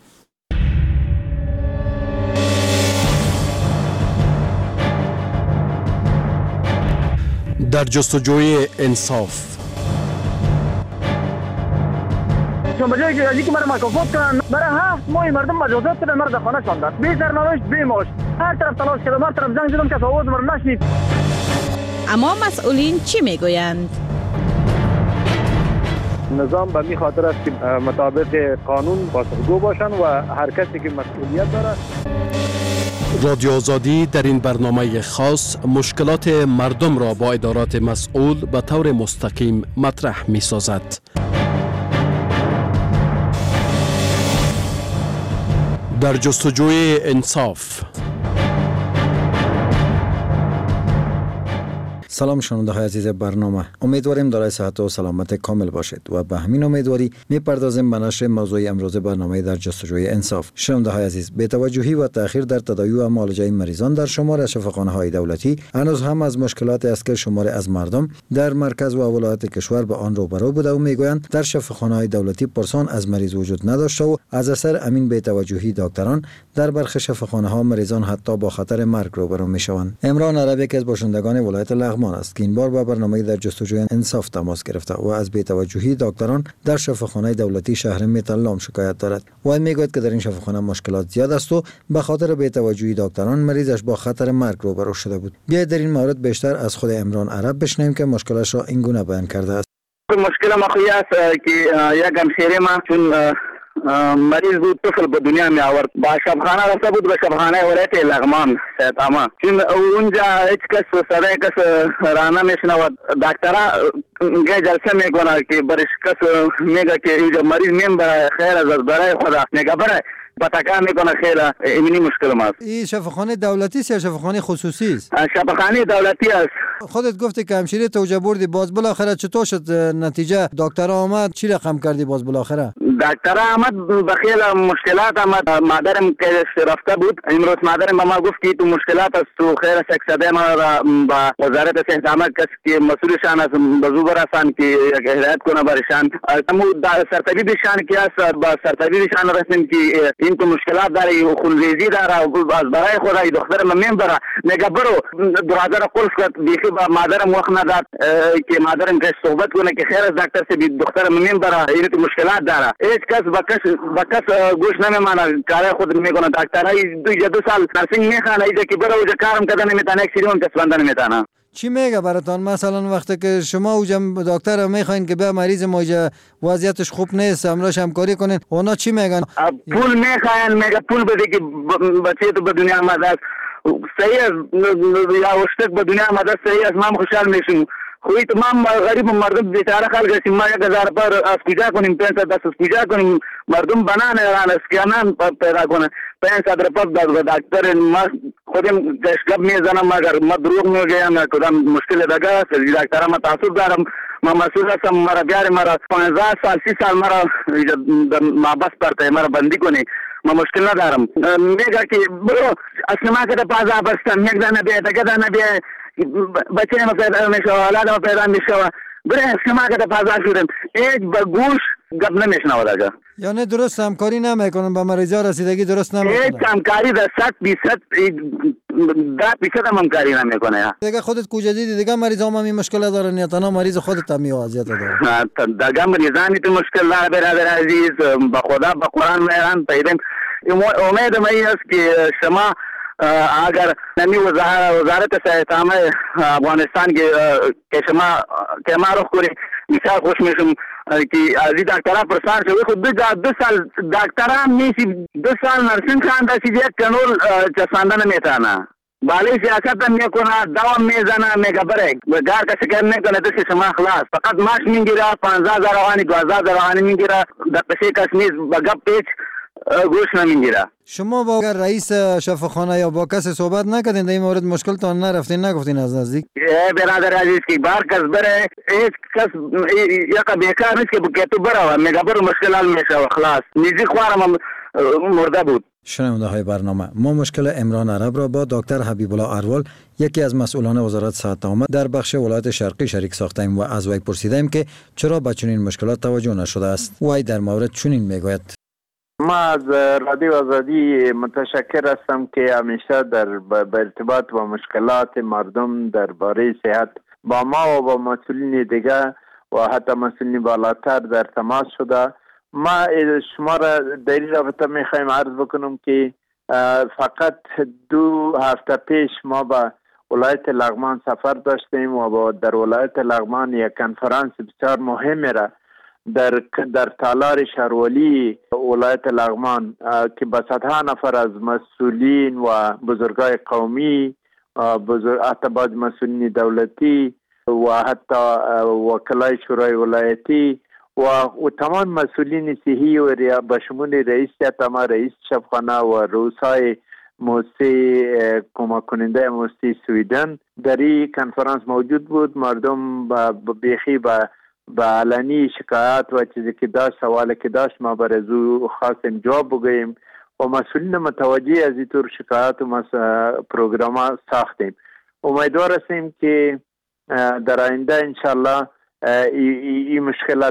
در جستجوی انصاف چون بجایی که یکی مرا مکافات کنن برای هفت ماه مردم مجازات کنن مرد خانه شاندن بی سرنوشت بی معاش هر طرف تلاش کردم هر طرف زنگ زدم که آواز مرا نشنید. اما مسئولین چی میگویند؟ نظام به می خاطر است که مطابق قانون پاسخگو باشن و هر کسی که مسئولیت داره. رادیو آزادی در این برنامه خاص مشکلات مردم را با ادارات مسئول به طور مستقیم مطرح می سازد. در جستجوی انصاف. سلام شنونده های عزیز برنامه، امیدواریم دارای صحت و سلامت کامل باشید و به همین امیدواری میپردازیم به نشر موضوع امروز برنامه در جستجوی انصاف. شنونده های عزیز، بی توجهی و تأخیر در تداوی و معالجه مریضان در شمار شفاخانه های دولتی هنوز هم از مشکلاتی است که شمار از مردم در مرکز و ولایات کشور به آن روبرو بوده و میگویند در شفاخانه های دولتی پرسان از مریض وجود نداشته و از اثر امین بی توجهی دکتران در برخی شفاخانه ها مریضان حتی با خطر مرگ روبرو میشوند. عمران عربی که از باشندگان ولایت لغمان است که این بار با برنامه در جستجوی انصاف تماس گرفته و از بی‌توجهی دکتران در شفاخانه دولتی شهر میتلام شکایت دارد و میگوید که در این شفاخانه مشکلات زیاد است و به خاطر بی‌توجهی دکتران مریضش با خطر مرگ روبرو شده بود. بیایید در این مورد بیشتر از خود عمران عرب بشنویم که مشکلش را این گونه بیان کرده است. مشکل ما خویی است که یک همشیره ما چون مریض بود، طفل به دنیا می آورد. با شبخانه رفته بود، به شبخانه ولایت لغمان سیطامه. چون اونجا هیچ کس صدای کس را نمیشنود. دکترها گه جلسه میکنه که برش کس میگه که اینجا مریض میم برای خیر از برای خدا میگه برای بتکا میکنه خیلی ایمنی مشکل ماست. این شفاخانه دولتی است یا شفاخانه خصوصی است؟ شفاخانه دولتی است. خودت گفتی که همشیره توجه بردی، باز بالاخره چطور شد نتیجه؟ دکتر آمد چی رقم کردی باز بالاخره؟ دکتر آمد به خیلی مشکلات آمد. مادرم که رفته بود امروز مادرم به ما گفت که تو مشکلات است تو خیر سکسده ما با وزارت صحت عامه کسی که مسئولشان است بزو برسان که هدایت کنه برشان. تمو سرطبیبشان که است با سرطبیبشان رسیم که این تو مشکلات داره، خونریزی داره، از برای خدای دختر من بره میگه برو دروازه را قلف کرد. بیخی با مادرم وقت نداد که مادرم که صحبت کنه که خیر از دکتر سے دختر من بره، این تو مشکلات داره. هیچ کس با کس با کس گوش نمیمانه، کار خود میکنه. دکترای دو یا دو سال نرسینگ میخوانه اینجا که برو اونجا کارم کردن نمیتونه، یک سیریون کس بندن نمیتونه. چی میگه براتون مثلا وقتی که شما اوجا دکتر میخواین که به مریض موجه وضعیتش خوب نیست همراهش همکاری کنین، اونا چی میگن؟ پول میخواین، میگه پول بده که بچه تو به دنیا آمده است. صحیح است یا وشتک به دنیا آمده است، صحیح است، ما خوشحال میشیم. خوی تمام غریب مردم بیچاره خلق هستیم، ما یک هزار پر از کجا کنیم؟ پنج صد دست از کجا کنیم؟ مردم بنان ایران اسکیانان پیدا کنه. پنج صد رپاب داد دکتر ما خودم گشگب میزنم مگر ما دروغ میگویم کدام مشکل دیگه است. دکتر ما تعصب دارم، ما مسئول هستم، مرا بیاری مرا پانزده سال سی سال مرا محبس پرته مرا بندی کنی، ما مشکل ندارم. میگه که برو اصلا ما که پازا بستم یک دانه بیه دیگه دانه بیه بچه ما پیدا میشه، اولاد ما پیدا میشه، بره شما که پازا شدم ایک با گوش گپ نمیشنوه دیگه. یعنی درست همکاری نمیکنن با مریضا، رسیدگی درست نمیکنن. هیچ همکاری در صد بیست ده بیست هم همکاری نمیکنه. دیگه خودت کجا دیدی دیگه مریضا هم این مشکل دارن یا تنها مریض خودت هم این وضعیت داره؟ دیگه مریضانی تو مشکل داره برادر عزیز. با خدا با قرآن میرن پیدیم. امید من است که شما اگر نمی وزارت صحت عامه افغانستان که شما که ما رو کنی بسیار خوش میشم که از این دکترها پرسان شده. خود دو, دو سال دکترها میسی دو سال نرسین خانده سی یک کنول چسانده نمیتانه، بالی سیاست هم میکنه، دوام میزنه، میگه بره گار کسی کر نکنه دست شما خلاص. فقط ماش میگیره، پانزده هزار روانی دوازده هزار روانی میگیره، در کسی کس نیست با گپ پیچ گوش نمیگیره. شما با رئیس شفاخانه یا با کسی صحبت نکردین در این مورد؟ مشکلتان نرفتین نگفتین از نزدیک؟ برادر عزیز که بار کس بره هیچ کس یکا بیکار نیست که بگه تو بره میگه برو مشکل حل میشه و خلاص. نیزی خوارم مرده بود. شنونده های برنامه، ما مشکل عمران عرب را با دکتر حبیب الله اروال یکی از مسئولان وزارت صحت عامه در بخش ولایت شرقی شریک ساختیم و از وی پرسیدیم که چرا به چنین مشکلات توجه نشده است. وی در مورد چنین میگوید: ما از رادیو آزادی متشکر هستم که همیشه در به ارتباط با مشکلات مردم درباره صحت با ما و با مسئولین دیگه و حتی مسئولین بالاتر در تماس شده. ما شما را در این رابطه میخوایم عرض بکنم که فقط دو هفته پیش ما با ولایت لغمان سفر داشتیم و با در ولایت لغمان یک کنفرانس بسیار مهمی را در در تالار شهرولی ولایت لغمان که با صدها نفر از مسئولین و بزرگای قومی، بزرگ حتی بعض مسئولین دولتی و حتی وکلای شورای ولایتی و, و تمام مسئولین صحی و به شمول رئیس تمام رئیس شفاخانه و رؤسای موسسه کمک کننده موسسه سویدن در این کنفرانس موجود بود. مردم بیخی با با علنی شکایت و چیزی که داشت، سوالی که داشت، ما برای او خواستیم جواب بگوییم و مسئولین متوجه از اینطور شکایت و پروگرام ساختیم. امیدوار هستیم که در آینده انشالله این مشکلات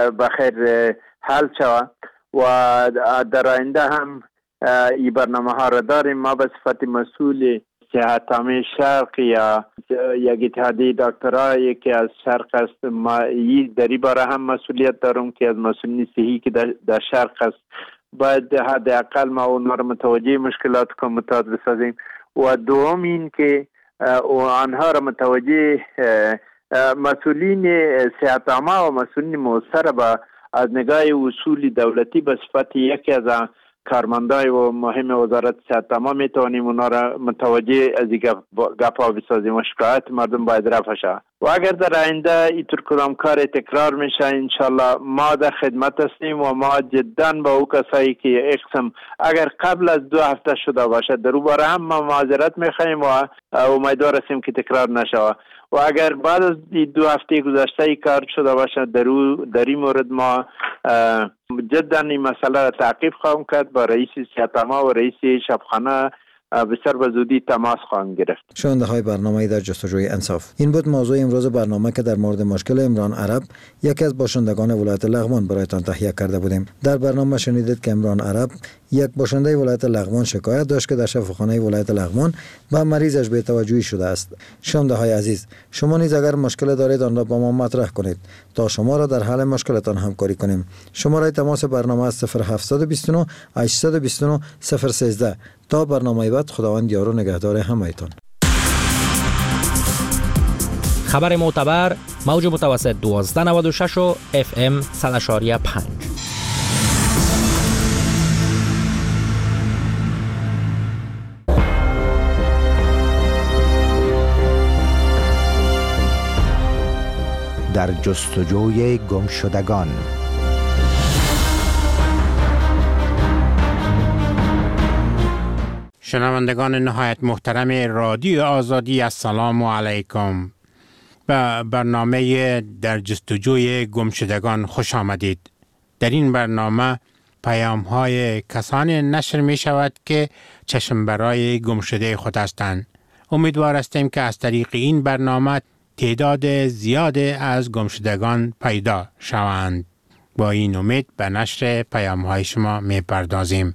بخیر حل شود و در آینده هم این برنامه ها را داریم. ما به صفت مسئول صحت عامه شرق یا یک اتحادیه دکترها که از شرق است، ما در این باره هم مسئولیت دارم که از مسئولین صحی که در شرق است باید حداقل ما اونها را متوجه مشکلات کموتات بسازیم و دوم این که آنها را متوجه مسئولین صحت عامه و مسئولین موثر با از نگاه اصول دولتی به صفت یکی از کارمندای و مهم وزارت صحت ما میتونیم اونا را متوجه از این گپا بسازیم و شکایت مردم باید رفع شود. و اگر در آینده اینطور کدام کار تکرار میشه انشالله ما در خدمت هستیم و ما جدا با او کسایی که اقسم اگر قبل از دو هفته شده باشد در او باره هم ما معذرت میخوایم و امیدوار هستیم که تکرار نشود. و اگر بعد از دو هفته گذشته ای کار شده باشد در او در این مورد ما جدا این مسئله را تعقیب خواهم کرد با رئیس صحت ما و رئیس شبخانه بسیار به زودی تماس خواهم گرفت. شنونده های برنامه در جستجوی انصاف، این بود موضوع امروز برنامه که در مورد مشکل عمران عرب یکی از باشندگان ولایت لغمان برایتان تهیه کرده بودیم. در برنامه شنیدید که عمران عرب یک باشنده ولایت لغمان شکایت داشت که در شفاخانه ولایت لغمان به مریضش بی‌توجهی شده است. شنونده های عزیز، شما نیز اگر مشکل دارید آن را با ما مطرح کنید تا شما را در حل مشکلتان همکاری کنیم. شماره تماس برنامه است صفر هفت دو نه هشت دو نه صفر یک سه. تا برنامه بعد خداوند یار و نگهدار همه‌تان. خبر معتبر موج متوسط دوازده نود و شش و اف ام صد و پنج. در جستجوی گمشدگان. شنوندگان نهایت محترم رادیو آزادی، السلام علیکم. به برنامه در جستجوی گمشدگان خوش آمدید. در این برنامه پیام های کسانی نشر می شود که چشم برای گمشده خود هستند. امیدوار هستیم که از طریق این برنامه تعداد زیاد از گمشدگان پیدا شوند. با این امید به نشر پیام های شما می پردازیم.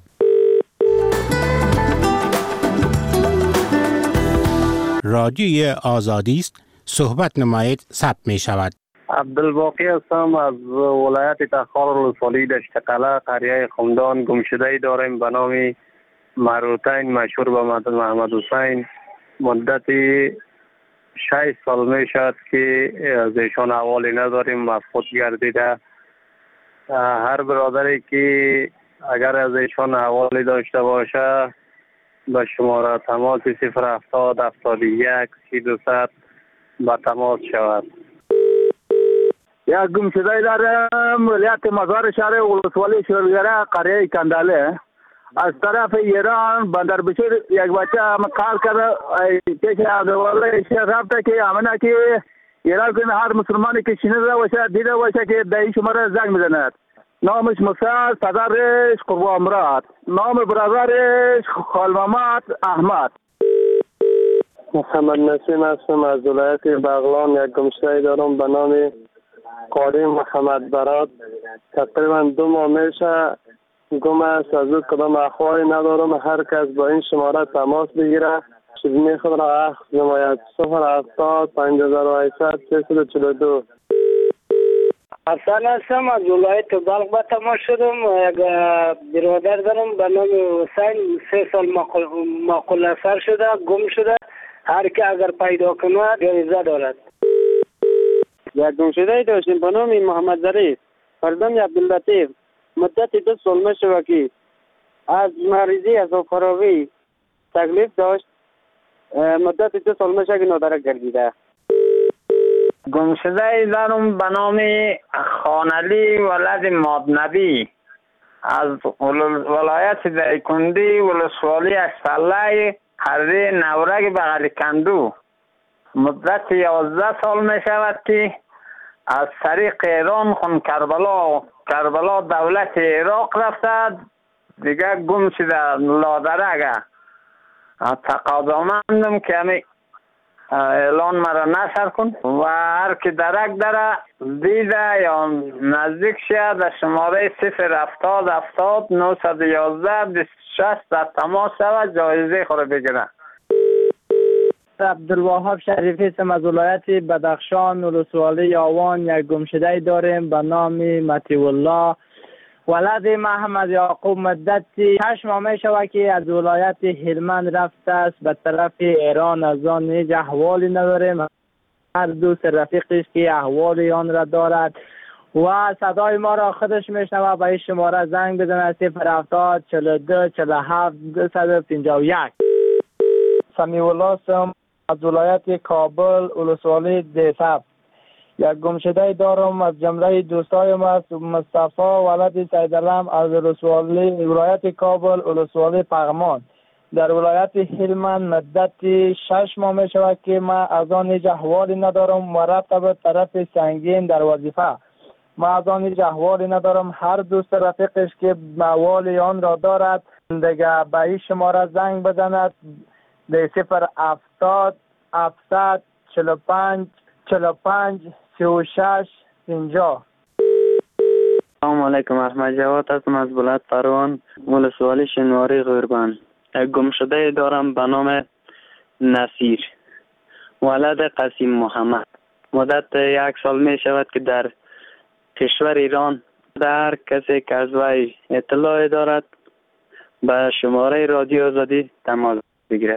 رادیوی آزادی است، صحبت نمایید، ثبت می شود. عبدالباقی هستم از ولایت تخار ولسوالی دشت قلعه قریه خمدان. گمشده‌ای داریم به نام مروتین مشهور به محمد حسین. مدتی شش سال می شد که از ایشان حوالی نداریم، مفقود گردیده. هر برادری که اگر از ایشان حوالی داشته باشه به شماره تماس صفر هفتاد هفتاد و یک سی دوصد به تماس شود. یک گمشده دارم ولایت مزار شهر ولسوالی شورگره قریه کنداله. از طرف ایران بندر بشیر یک بچه هم کار کرده پیش عبدالله شیخ رفته که امنه که ایران کنه هر مسلمانی که شنیده باشه دیده باشه که در این شماره زنگ میزند. نامش موسی، پدرش قربان مراد، نام برادرش خالمامد احمد. محمد نسیم هستم از ولایت بغلان. یک گمشده دارم به نام قاری محمد براد. تقریبا دو ماه میشه گم است، از او کدام اخباری ندارم. هر کس با این شماره تماس بگیره چیزی خود را اخذ نماید. صفر هفتاد پنج هزار و هشتصد سیصد و چهل و دو. حسن هستم از ولایت بلخ به تماس شدم. یک برادر دارم به نام حسین، سه سال معقول اثر شده، گم شده. هر که اگر پیدا کنه جایزه دارد. یک گمشده داشتیم به نام محمد ظریف فرزند عبداللطیف. مدت دو سال میشه که از مریضی از خرابی تکلیف داشت. مدت دو سال میشه که نادرک گردیده. گمشده دارم به نام خانعلی ولد مادنبی از ولایت دایکندی ولسوالی اشتله حرده نورگ بغل کندو. مدت یازده سال می شود که از طریق ایران خون کربلا کربلا دولت عراق رفته دیگه گم شده لادرگه. تقاضامندم که همی اعلان مرا نشر کن و هر که درک داره دیده یا نزدیک شد در شماره صفر هفتاد هفتاد نهصد و یازده بیست و شش در تماس شود جایزه خود بگیره. عبدالوهاب شریفی هستم از ولایت بدخشان ولسوالی آوان. یک گمشده داریم به نام متی الله ولد محمد یعقوب. مدتی هشت ماه می شود که از ولایت هلمند رفته است به طرف ایران. از آن هیچ احوالی نداریم. هر دوست رفیقش که احوال آن را دارد و صدای ما را خودش میشنوه. به این شماره زنگ بزنه صفر هفتاد چهل و دو چهل و هفت دویست و پنجاه و یک. سمیع الله سم از ولایت کابل ولسوالی دیساب. یک گمشده دارم از جمله دوستایم است مصطفی ولد سیدالم از ولسوالی ولایت کابل ولسوالی پغمان. در ولایت هلمند مدت شش ماه می شود که ما از آن هیچ احوالی ندارم. مرتب طرف سنگین در وظیفه. ما از آن هیچ احوالی ندارم. هر دوست رفیقش که احوال آن را دارد دیگه به این شماره زنگ بزند به صفر هفتاد هفتصد چهل و پنج چهل و پنج سی و شش پنجاه. سلام علیکم، احمد جواد هستم از ولایت پروان ولسوالی شنواری غربان. یک گمشده دارم به نام نصیر ولد قاسم محمد. مدت یک سال می شود که در کشور ایران. در کسی که از وی اطلاع دارد به شماره رادیو آزادی تماس بگیرد.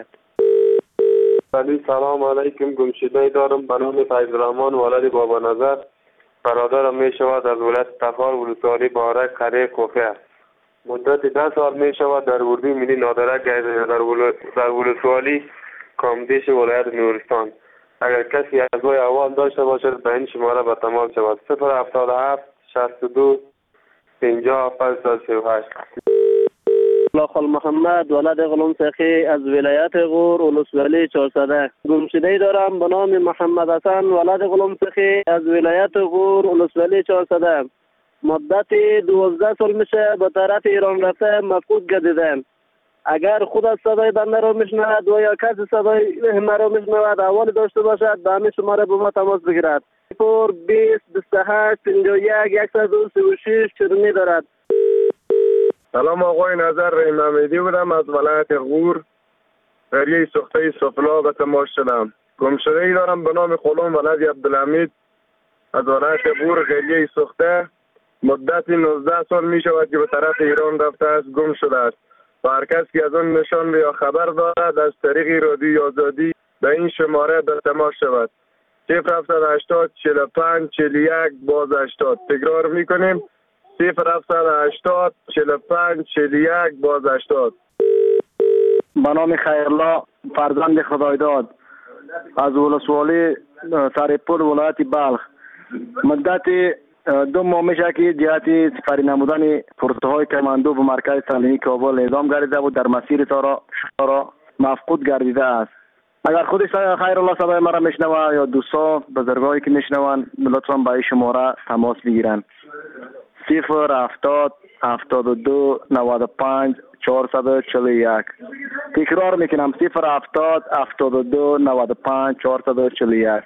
سلام علیکم، گمشده دارم به نام فیض الرحمن ولد بابا نظر. برادرم می شود از ولایت تخار ولسوالی بارک قریه کوفه. مدت ده سال می شود در اردوی ملی نادرک در در ولسوالی کامدیش ولایت نورستان. اگر کسی از وی احوال داشته باشد به این شماره به تماس شود صفر هفتاد و هفت شصت و دو پنجاه پنجصد و سی و هشت. خل محمد ولد غلام سخی از ولایت غور ولسوالی چهارصد. گمشده دارم به نام محمد حسن ولد غلام سخی از ولایت غور ولسوالی چهارصد. مدت دوازده سال میشه به طرف ایران رفته مفقود گردیدم. اگر خود از صدای بنده را میشنود و یا کسی صدای مرا میشنود احوالی داشته باشد به همین شماره با ما تماس بگیرد. صفر بیست بیست و هشت پنجاه و یک صد و سی و شش چرمی دارد. سلام آقای نظر، رحیم حمیدی بودم از ولایت غور قریه سخته سفلا به تماس شدم. گمشده ای دارم به نام خلوم ولد عبدالحمید از ولایت غور قریه سخته. مدت نوزده سال می شود که به طرف ایران رفته است، گم شده است. و هر کس که از آن نشان یا خبر دارد از طریق رادیوی آزادی به این شماره به تماس شود صفر هفتصد و هشتاد چهل و پنج چهل و یک باز هشتاد. تکرار می کنیم صفر هفتصد و هشتاد چهل و پنج چهل و یک باز هشتاد. به نام خیرالله فرزند خدایداد از ولسوالی سرپور ولایت بلخ. مدت دو ماه میشه که جهت سپری نمودن فرصت‌های کماندو به مرکز تعلیمی کابل اعدام گردیده بود. در مسیر تا را مفقود گردیده است. اگر خودش خیرالله صدای مرا میشنوه یا دوستا بزرگایی که میشنوند لطفا با این شماره تماس بگیرن صفر هفتاد هفتاد و دو نود و پنج چهارصد و چهل و یک. تکرار میکنم صفر هفتاد هفتاد و دو نود و پنج چهارصد و چهل و یک.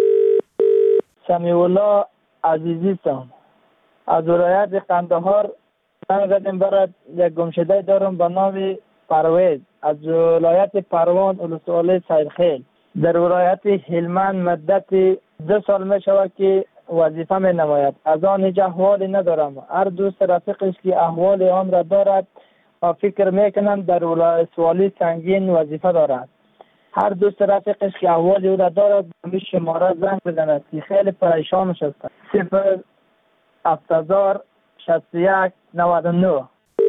سمیع الله عزیزیستم از ولایت قندهار زنگ زدم برای یک گمشده دارم به نام پرویز از ولایت پروان ولسوالی سیدخیل. در ولایت هلمند مدت دو سال می شود که وظیفه می نماید. از آن هیچ احوالی ندارم. هر دوست رفیقش که احوال آن را دارد و فکر میکنم در ولسوالی سنگین وظیفه دارد. هر دوست رفیقش که احوالی او را دارد به شماره زنگ بزند که خیلی پریشان شده. صفر هفت هزار شصت و یک نود و نه.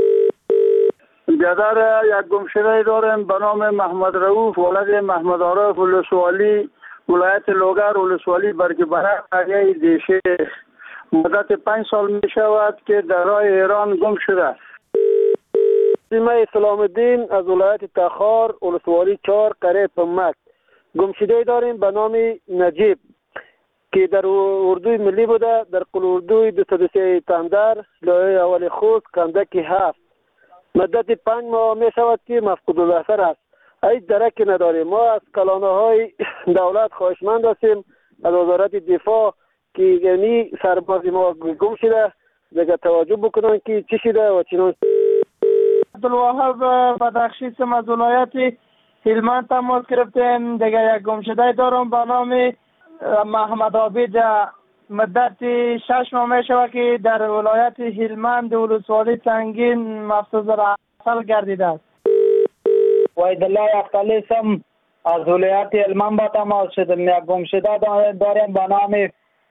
جدر یک گمشده دارم به نام محمد رؤوف ولد محمد عارف ولسوالی ولایت لوگر ولسوالی برگبره قریه دیشه. مدت پنج سال می شود که در راه ایران گم شده. سیمه اسلام الدین از ولایت تخار ولسوالی چهار قریه پمک. گمشده داریم به نام نجیب که در اردوی ملی بوده. در قل اردوی دو صد و سه تندر لایه اول خوست کندک هفت. مدت پنج ماه می شود که مفقود الاثر است. هیچ درکی نداریم. ما از کلانه های دولت خواهشمند هستیم از وزارت دفاع که یعنی سرباز ما گم شده دیگه توجه بکنن که چی شده و چنان. عبدالوهاب بدخشی سم از ولایت هلمند تماس گرفتیم. دیگه یک گمشده دارم به نام محمد عابد. مدت شش ماه می شود که در ولایت هلمند ولسوالی سنگین مفسوس رسل گردیده است. وحیدالله اختلی سم از ولایت هلمند با تماس شدم. یک گمشده داریم به نام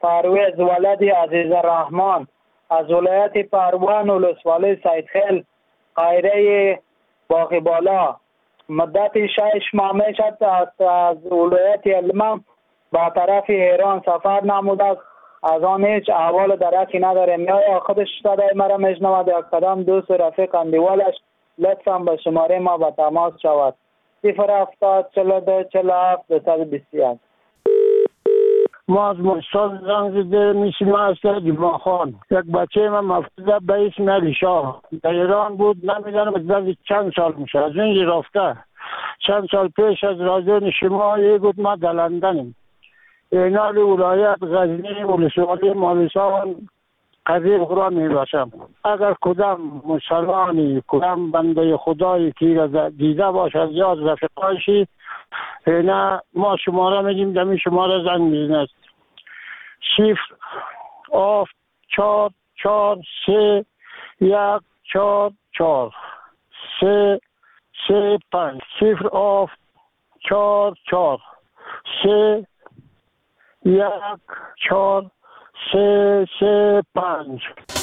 پرویز ولد عزیز الرحمن از ولایت پروان ولسوالی سیدخیل قایره باغ بالا مدت شش ماه می شد است از ولایت علمم با طرف ایران سفر نموده است. از آن هیچ احوال درکی نداریم. یا خودش صدای مرا میشنود یا کدام دوست و رفیق اندیوالش لطفا به شماره ما به تماس شود. صفر هفتاد چهل و دو چهل و هفت دویست و بیست و یک. ما از مستاد زنگ زده میشیم از جمعه خان. یک بچه من مفتوده به اسم علی شاه در ایران بود. نمیدانم از چند سال میشه از اینجا رفته. چند سال پیش از رادیو شما یه بود ما در لندنیم. اینال ولایت غزنی ولسوالی مالستان قضیه قرآن می باشم. اگر کدام مسلمانی کدام بنده خدایی که دیده باشد یا رفقایشی نه ما شماره میدیم دمی شماره زنگ میزند صفر آف چار چار سه یک چار چار سه سه پنج صفر آف چار چار سه یک چهار سه سه پنج.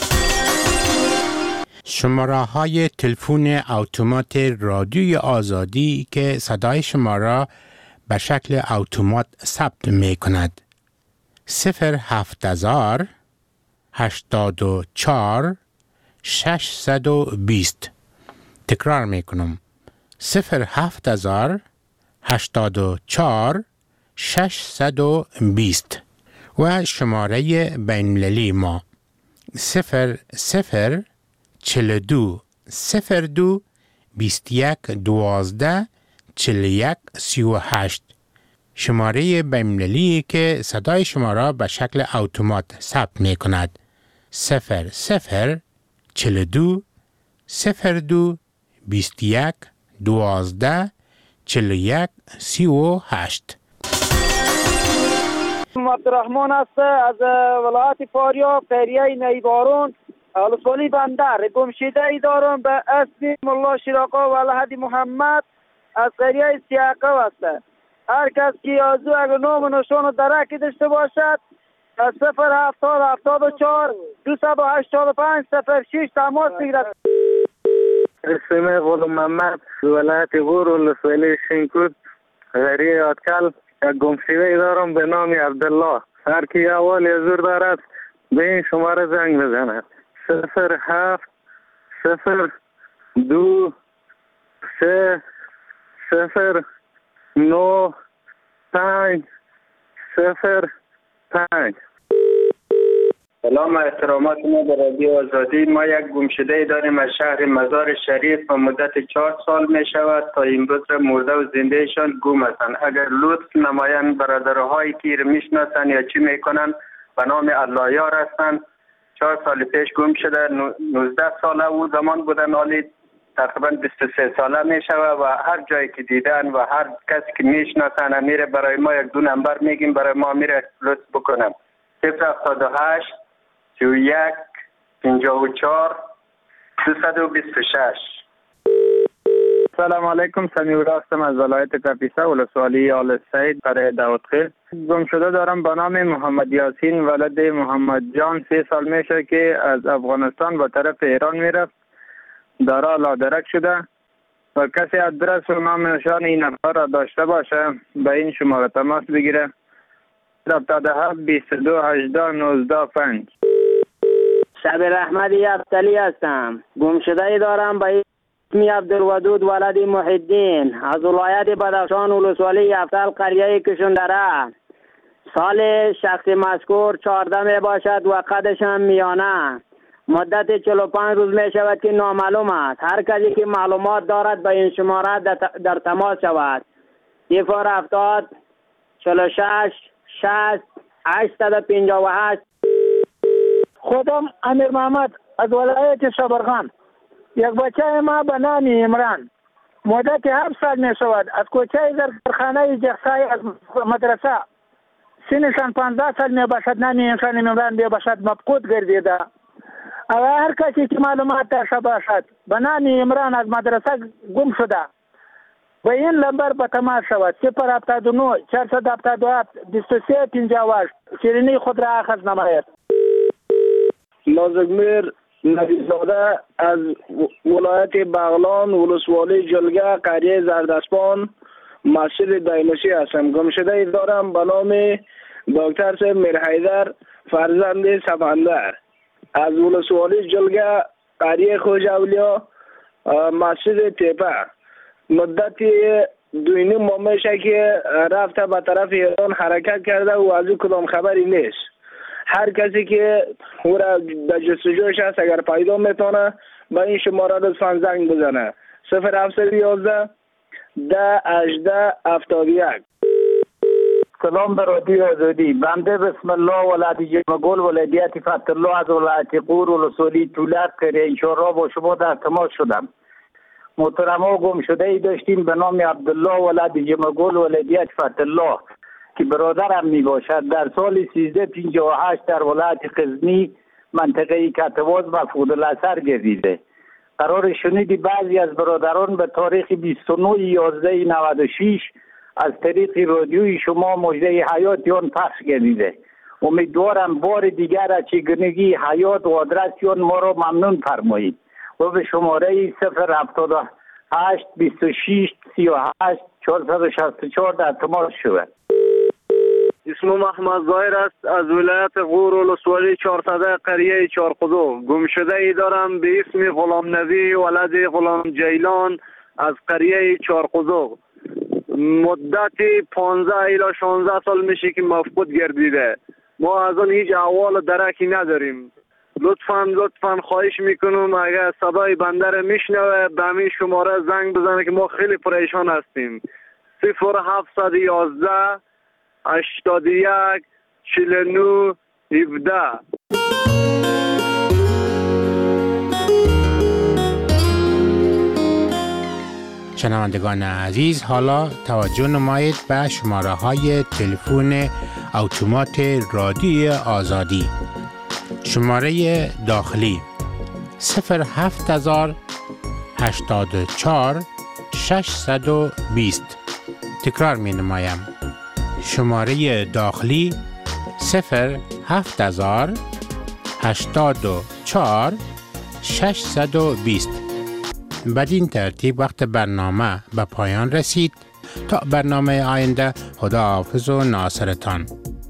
شماره های تلفن اتومات رادیوی آزادی که صدای شما را به شکل اتومات ثبت می کند. صفر هفت هزار هشتاد و چهار ششصد و بیست. تکرار می کنم. صفر هفت هزار هشتاد و چهار ششصد و بیست و شماره بین‌المللی ما صفر صفر چهل دو صفر دو بیست یک دوازده چهل یک سی و هشت. شماره بین‌المللی که صدای شما را به شکل اتومات ثبت می کند. صفر صفر چهل دو صفر دو بیست یک دوازده چهل یک سی و هشت. عبدالرحمن است از ولایت فاریاب قریه نیبارون ولسوالی بندر. گمشده ای دارم به اسم ملا شیراقا و الهدی محمد از قریه سیاقه است. هر کس که از او اگر نام و نشان و درکی داشته باشد از صفر هفتاد هفتاد و چهار دویست و هشتاد و پنج صفر شش تماس بگیرد. اسم غلام محمد ولایت غور ولسوالی شینکود قریه یادکل. یک گمشده دارم به نام عبدالله. هر کی اول زور دارد به این شماره زنگ بزند. صفر هفت صفر دو سه صفر نو پنج صفر پنج. سلام و احترامات ما به رادیو آزادی. ما یک گمشده داریم از شهر مزار شریف و مدت چهار سال می شود تا امروز مرده و زندهشان گم هستند. اگر لطف نمایند برادرهایی که میشناسند یا چی میکنند به نام الله یار هستند. چهار سال پیش گم شده. نوزده ساله او زمان بودن حالی تقریبا بیست و سه ساله می شود و هر جایی که دیدن و هر کسی که میشناسند میره برای ما یک دو نمبر میگیم برای ما میره لطف بکنم. صفر هفتاد و هشت سی و یک پنجاه و چهار دویست و بیست و شش. سلام علیکم. سمیع هستم از ولایت کاپیسا ولسوالی آل سید قریه داودخیل. گمشده دارم به نام محمد یاسین ولد محمد جان. سه سال میشه که از افغانستان به طرف ایران میرفت. دارا لادرک شده و کسی ادرس و نام نشان این نفر را داشته باشه به این شماره تماس بگیره. هفتاد و هفت بیست و دو هجده نوزده پنج. شبیر احمد یفتلی هستم. گمشده ای دارم به اسم عبدالودود ولد محیدین از ولایت بدخشان ولسوالی یفتل قریه کشندره. سال شخص مذکور چهارده می باشد و قدش هم میانه. مدت چهل و پنج روز می شود که نامعلوم است. هر کسی که معلومات دارد به این شماره در تماس شود. صفر هفتاد چهل و شش شصت هشتصد و پنجاه و هشت. خودم امیر محمد از ولایت شبرغان. یک بچه ما به نام عمران مدت هفت سال می شود از کوچه در خانه جخسای از مدرسه. سنشان پانزده سال می باشد. نام انسان عمران می باشد مفقود گردیده. و هر کسی که معلومات داشته باشد به نام عمران از مدرسه گم شده به این لمبر به تماس شود صفر هفتاد و نه چهارصد و هفتاد و هفت بیست و سه پنجاه و هشت. شیرینی خود را اخذ نماید. نازکمیر نبیزاده از ولایت بغلان ولسوالی جلگه قریه زرداسپان مسجد دایمسی هستم. گمشده دارم به نام دکتر صاحب میرحیدر فرزند سفندر از ولسوالی جلگه قریه خوج اولیا مسجد تپه. مدتی دوینی ماه میشه که رفته به طرف ایران حرکت کرده و از او کدام خبری نیست. هر کسی که او را در جستجوش هست اگر پیدا میتونه به این شماره لطفاً زنگ بزنه صفر هفتصد و یازده ده هجده هفتاد و یک. سلام به رادیو آزادی. بنده بسم الله ولادی جمگل ولایت فتح الله از ولایت غور ولسوالی تولد قریه انشارا با شما در تماس شدم. محترما گم شده ای داشتیم به نام عبدالله ولد جمگل ولایت فتح الله که برادرم می باشد. در سال سیزده پنجاه و هشت در ولایت غزنی منطقه کتواز مفقود الاثر گردیده. قرار شنیدی بعضی از برادران به تاریخ بیست و نه یازده نود و شش از طریق رادیوی شما مژده حیات یان پخش گردیده. امیدوارم بار دیگر از چگونگی حیات و آدرس یان ما را ممنون فرمایید و به شماره صفر هفتاد و هشت بیست و شش سی و هشت چهارصد و شصت و چهار در تماس شود. اسمم احمد ظاهر است از ولایت غور ولسوالی چهارصده قریه چهارقدو. گمشده ای دارم به اسم غلام نبی ولد غلام جیلان از قریه چهارقدو. مدتی پانزده الی شانزده سال میشه که مفقود گردیده. ما از آن هیچ احوال درکی نداریم. لطفاً لطفاً خواهش میکنم اگر صدای بنده را میشنوه به همین شماره زنگ بزنه که ما خیلی پریشان هستیم. صفر هفتصد و یازده هشتاد و یک چهل و نه هفده. شنوندگان عزیز، حالا توجه نمایید به شماره های تلفن اتومات رادیو آزادی. شماره داخلی صفر هفت هزار هشتاد و چهار ششصد و بیست. تکرار می نمایم. شماره داخلی صفر هفت هزار هشتاد و چهار ششصد و بیست. بدین ترتیب وقت برنامه به پایان رسید. تا برنامه آینده، خدا حافظ و ناصرتان.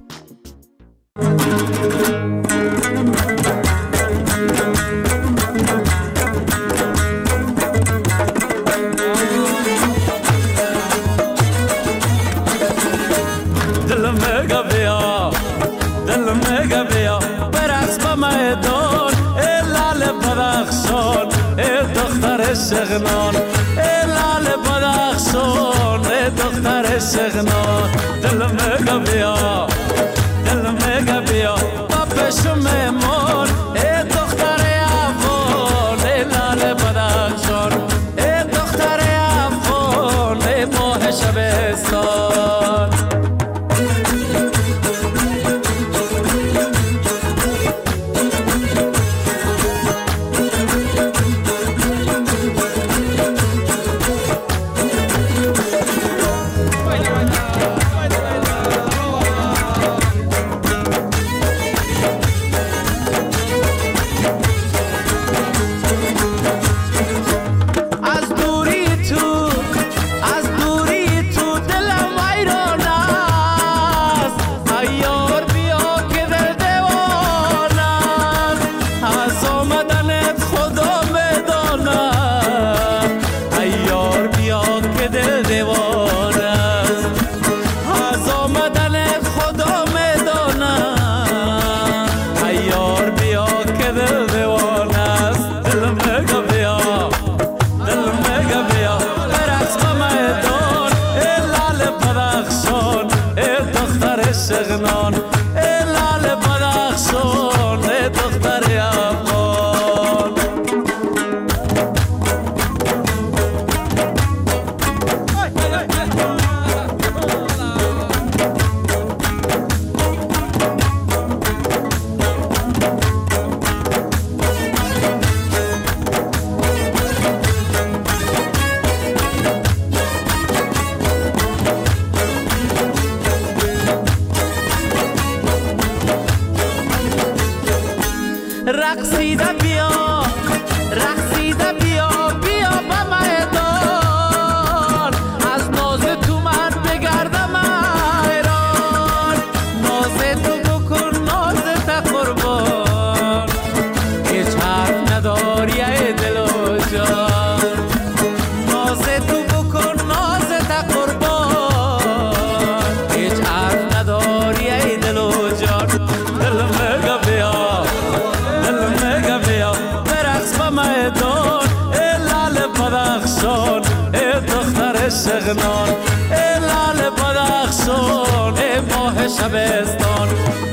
سغنان لال بدخشان دختر سغنان دل مگه بیا رقصیده بیا رقصیده بیا بیا به میدان از ناز تو من بگردم ایران ناز تو بکن ناز تا قربان هیچ حرف نداری ای دل و جان ناز تو بکن ناز تا قربان هیچ حرف نداری ای دل و جان دل مگا بیا دل مگا بیا برقص به میدان ای لال بدخشان ای دختر شغنان ای لال بدخشان ای ماه شبستان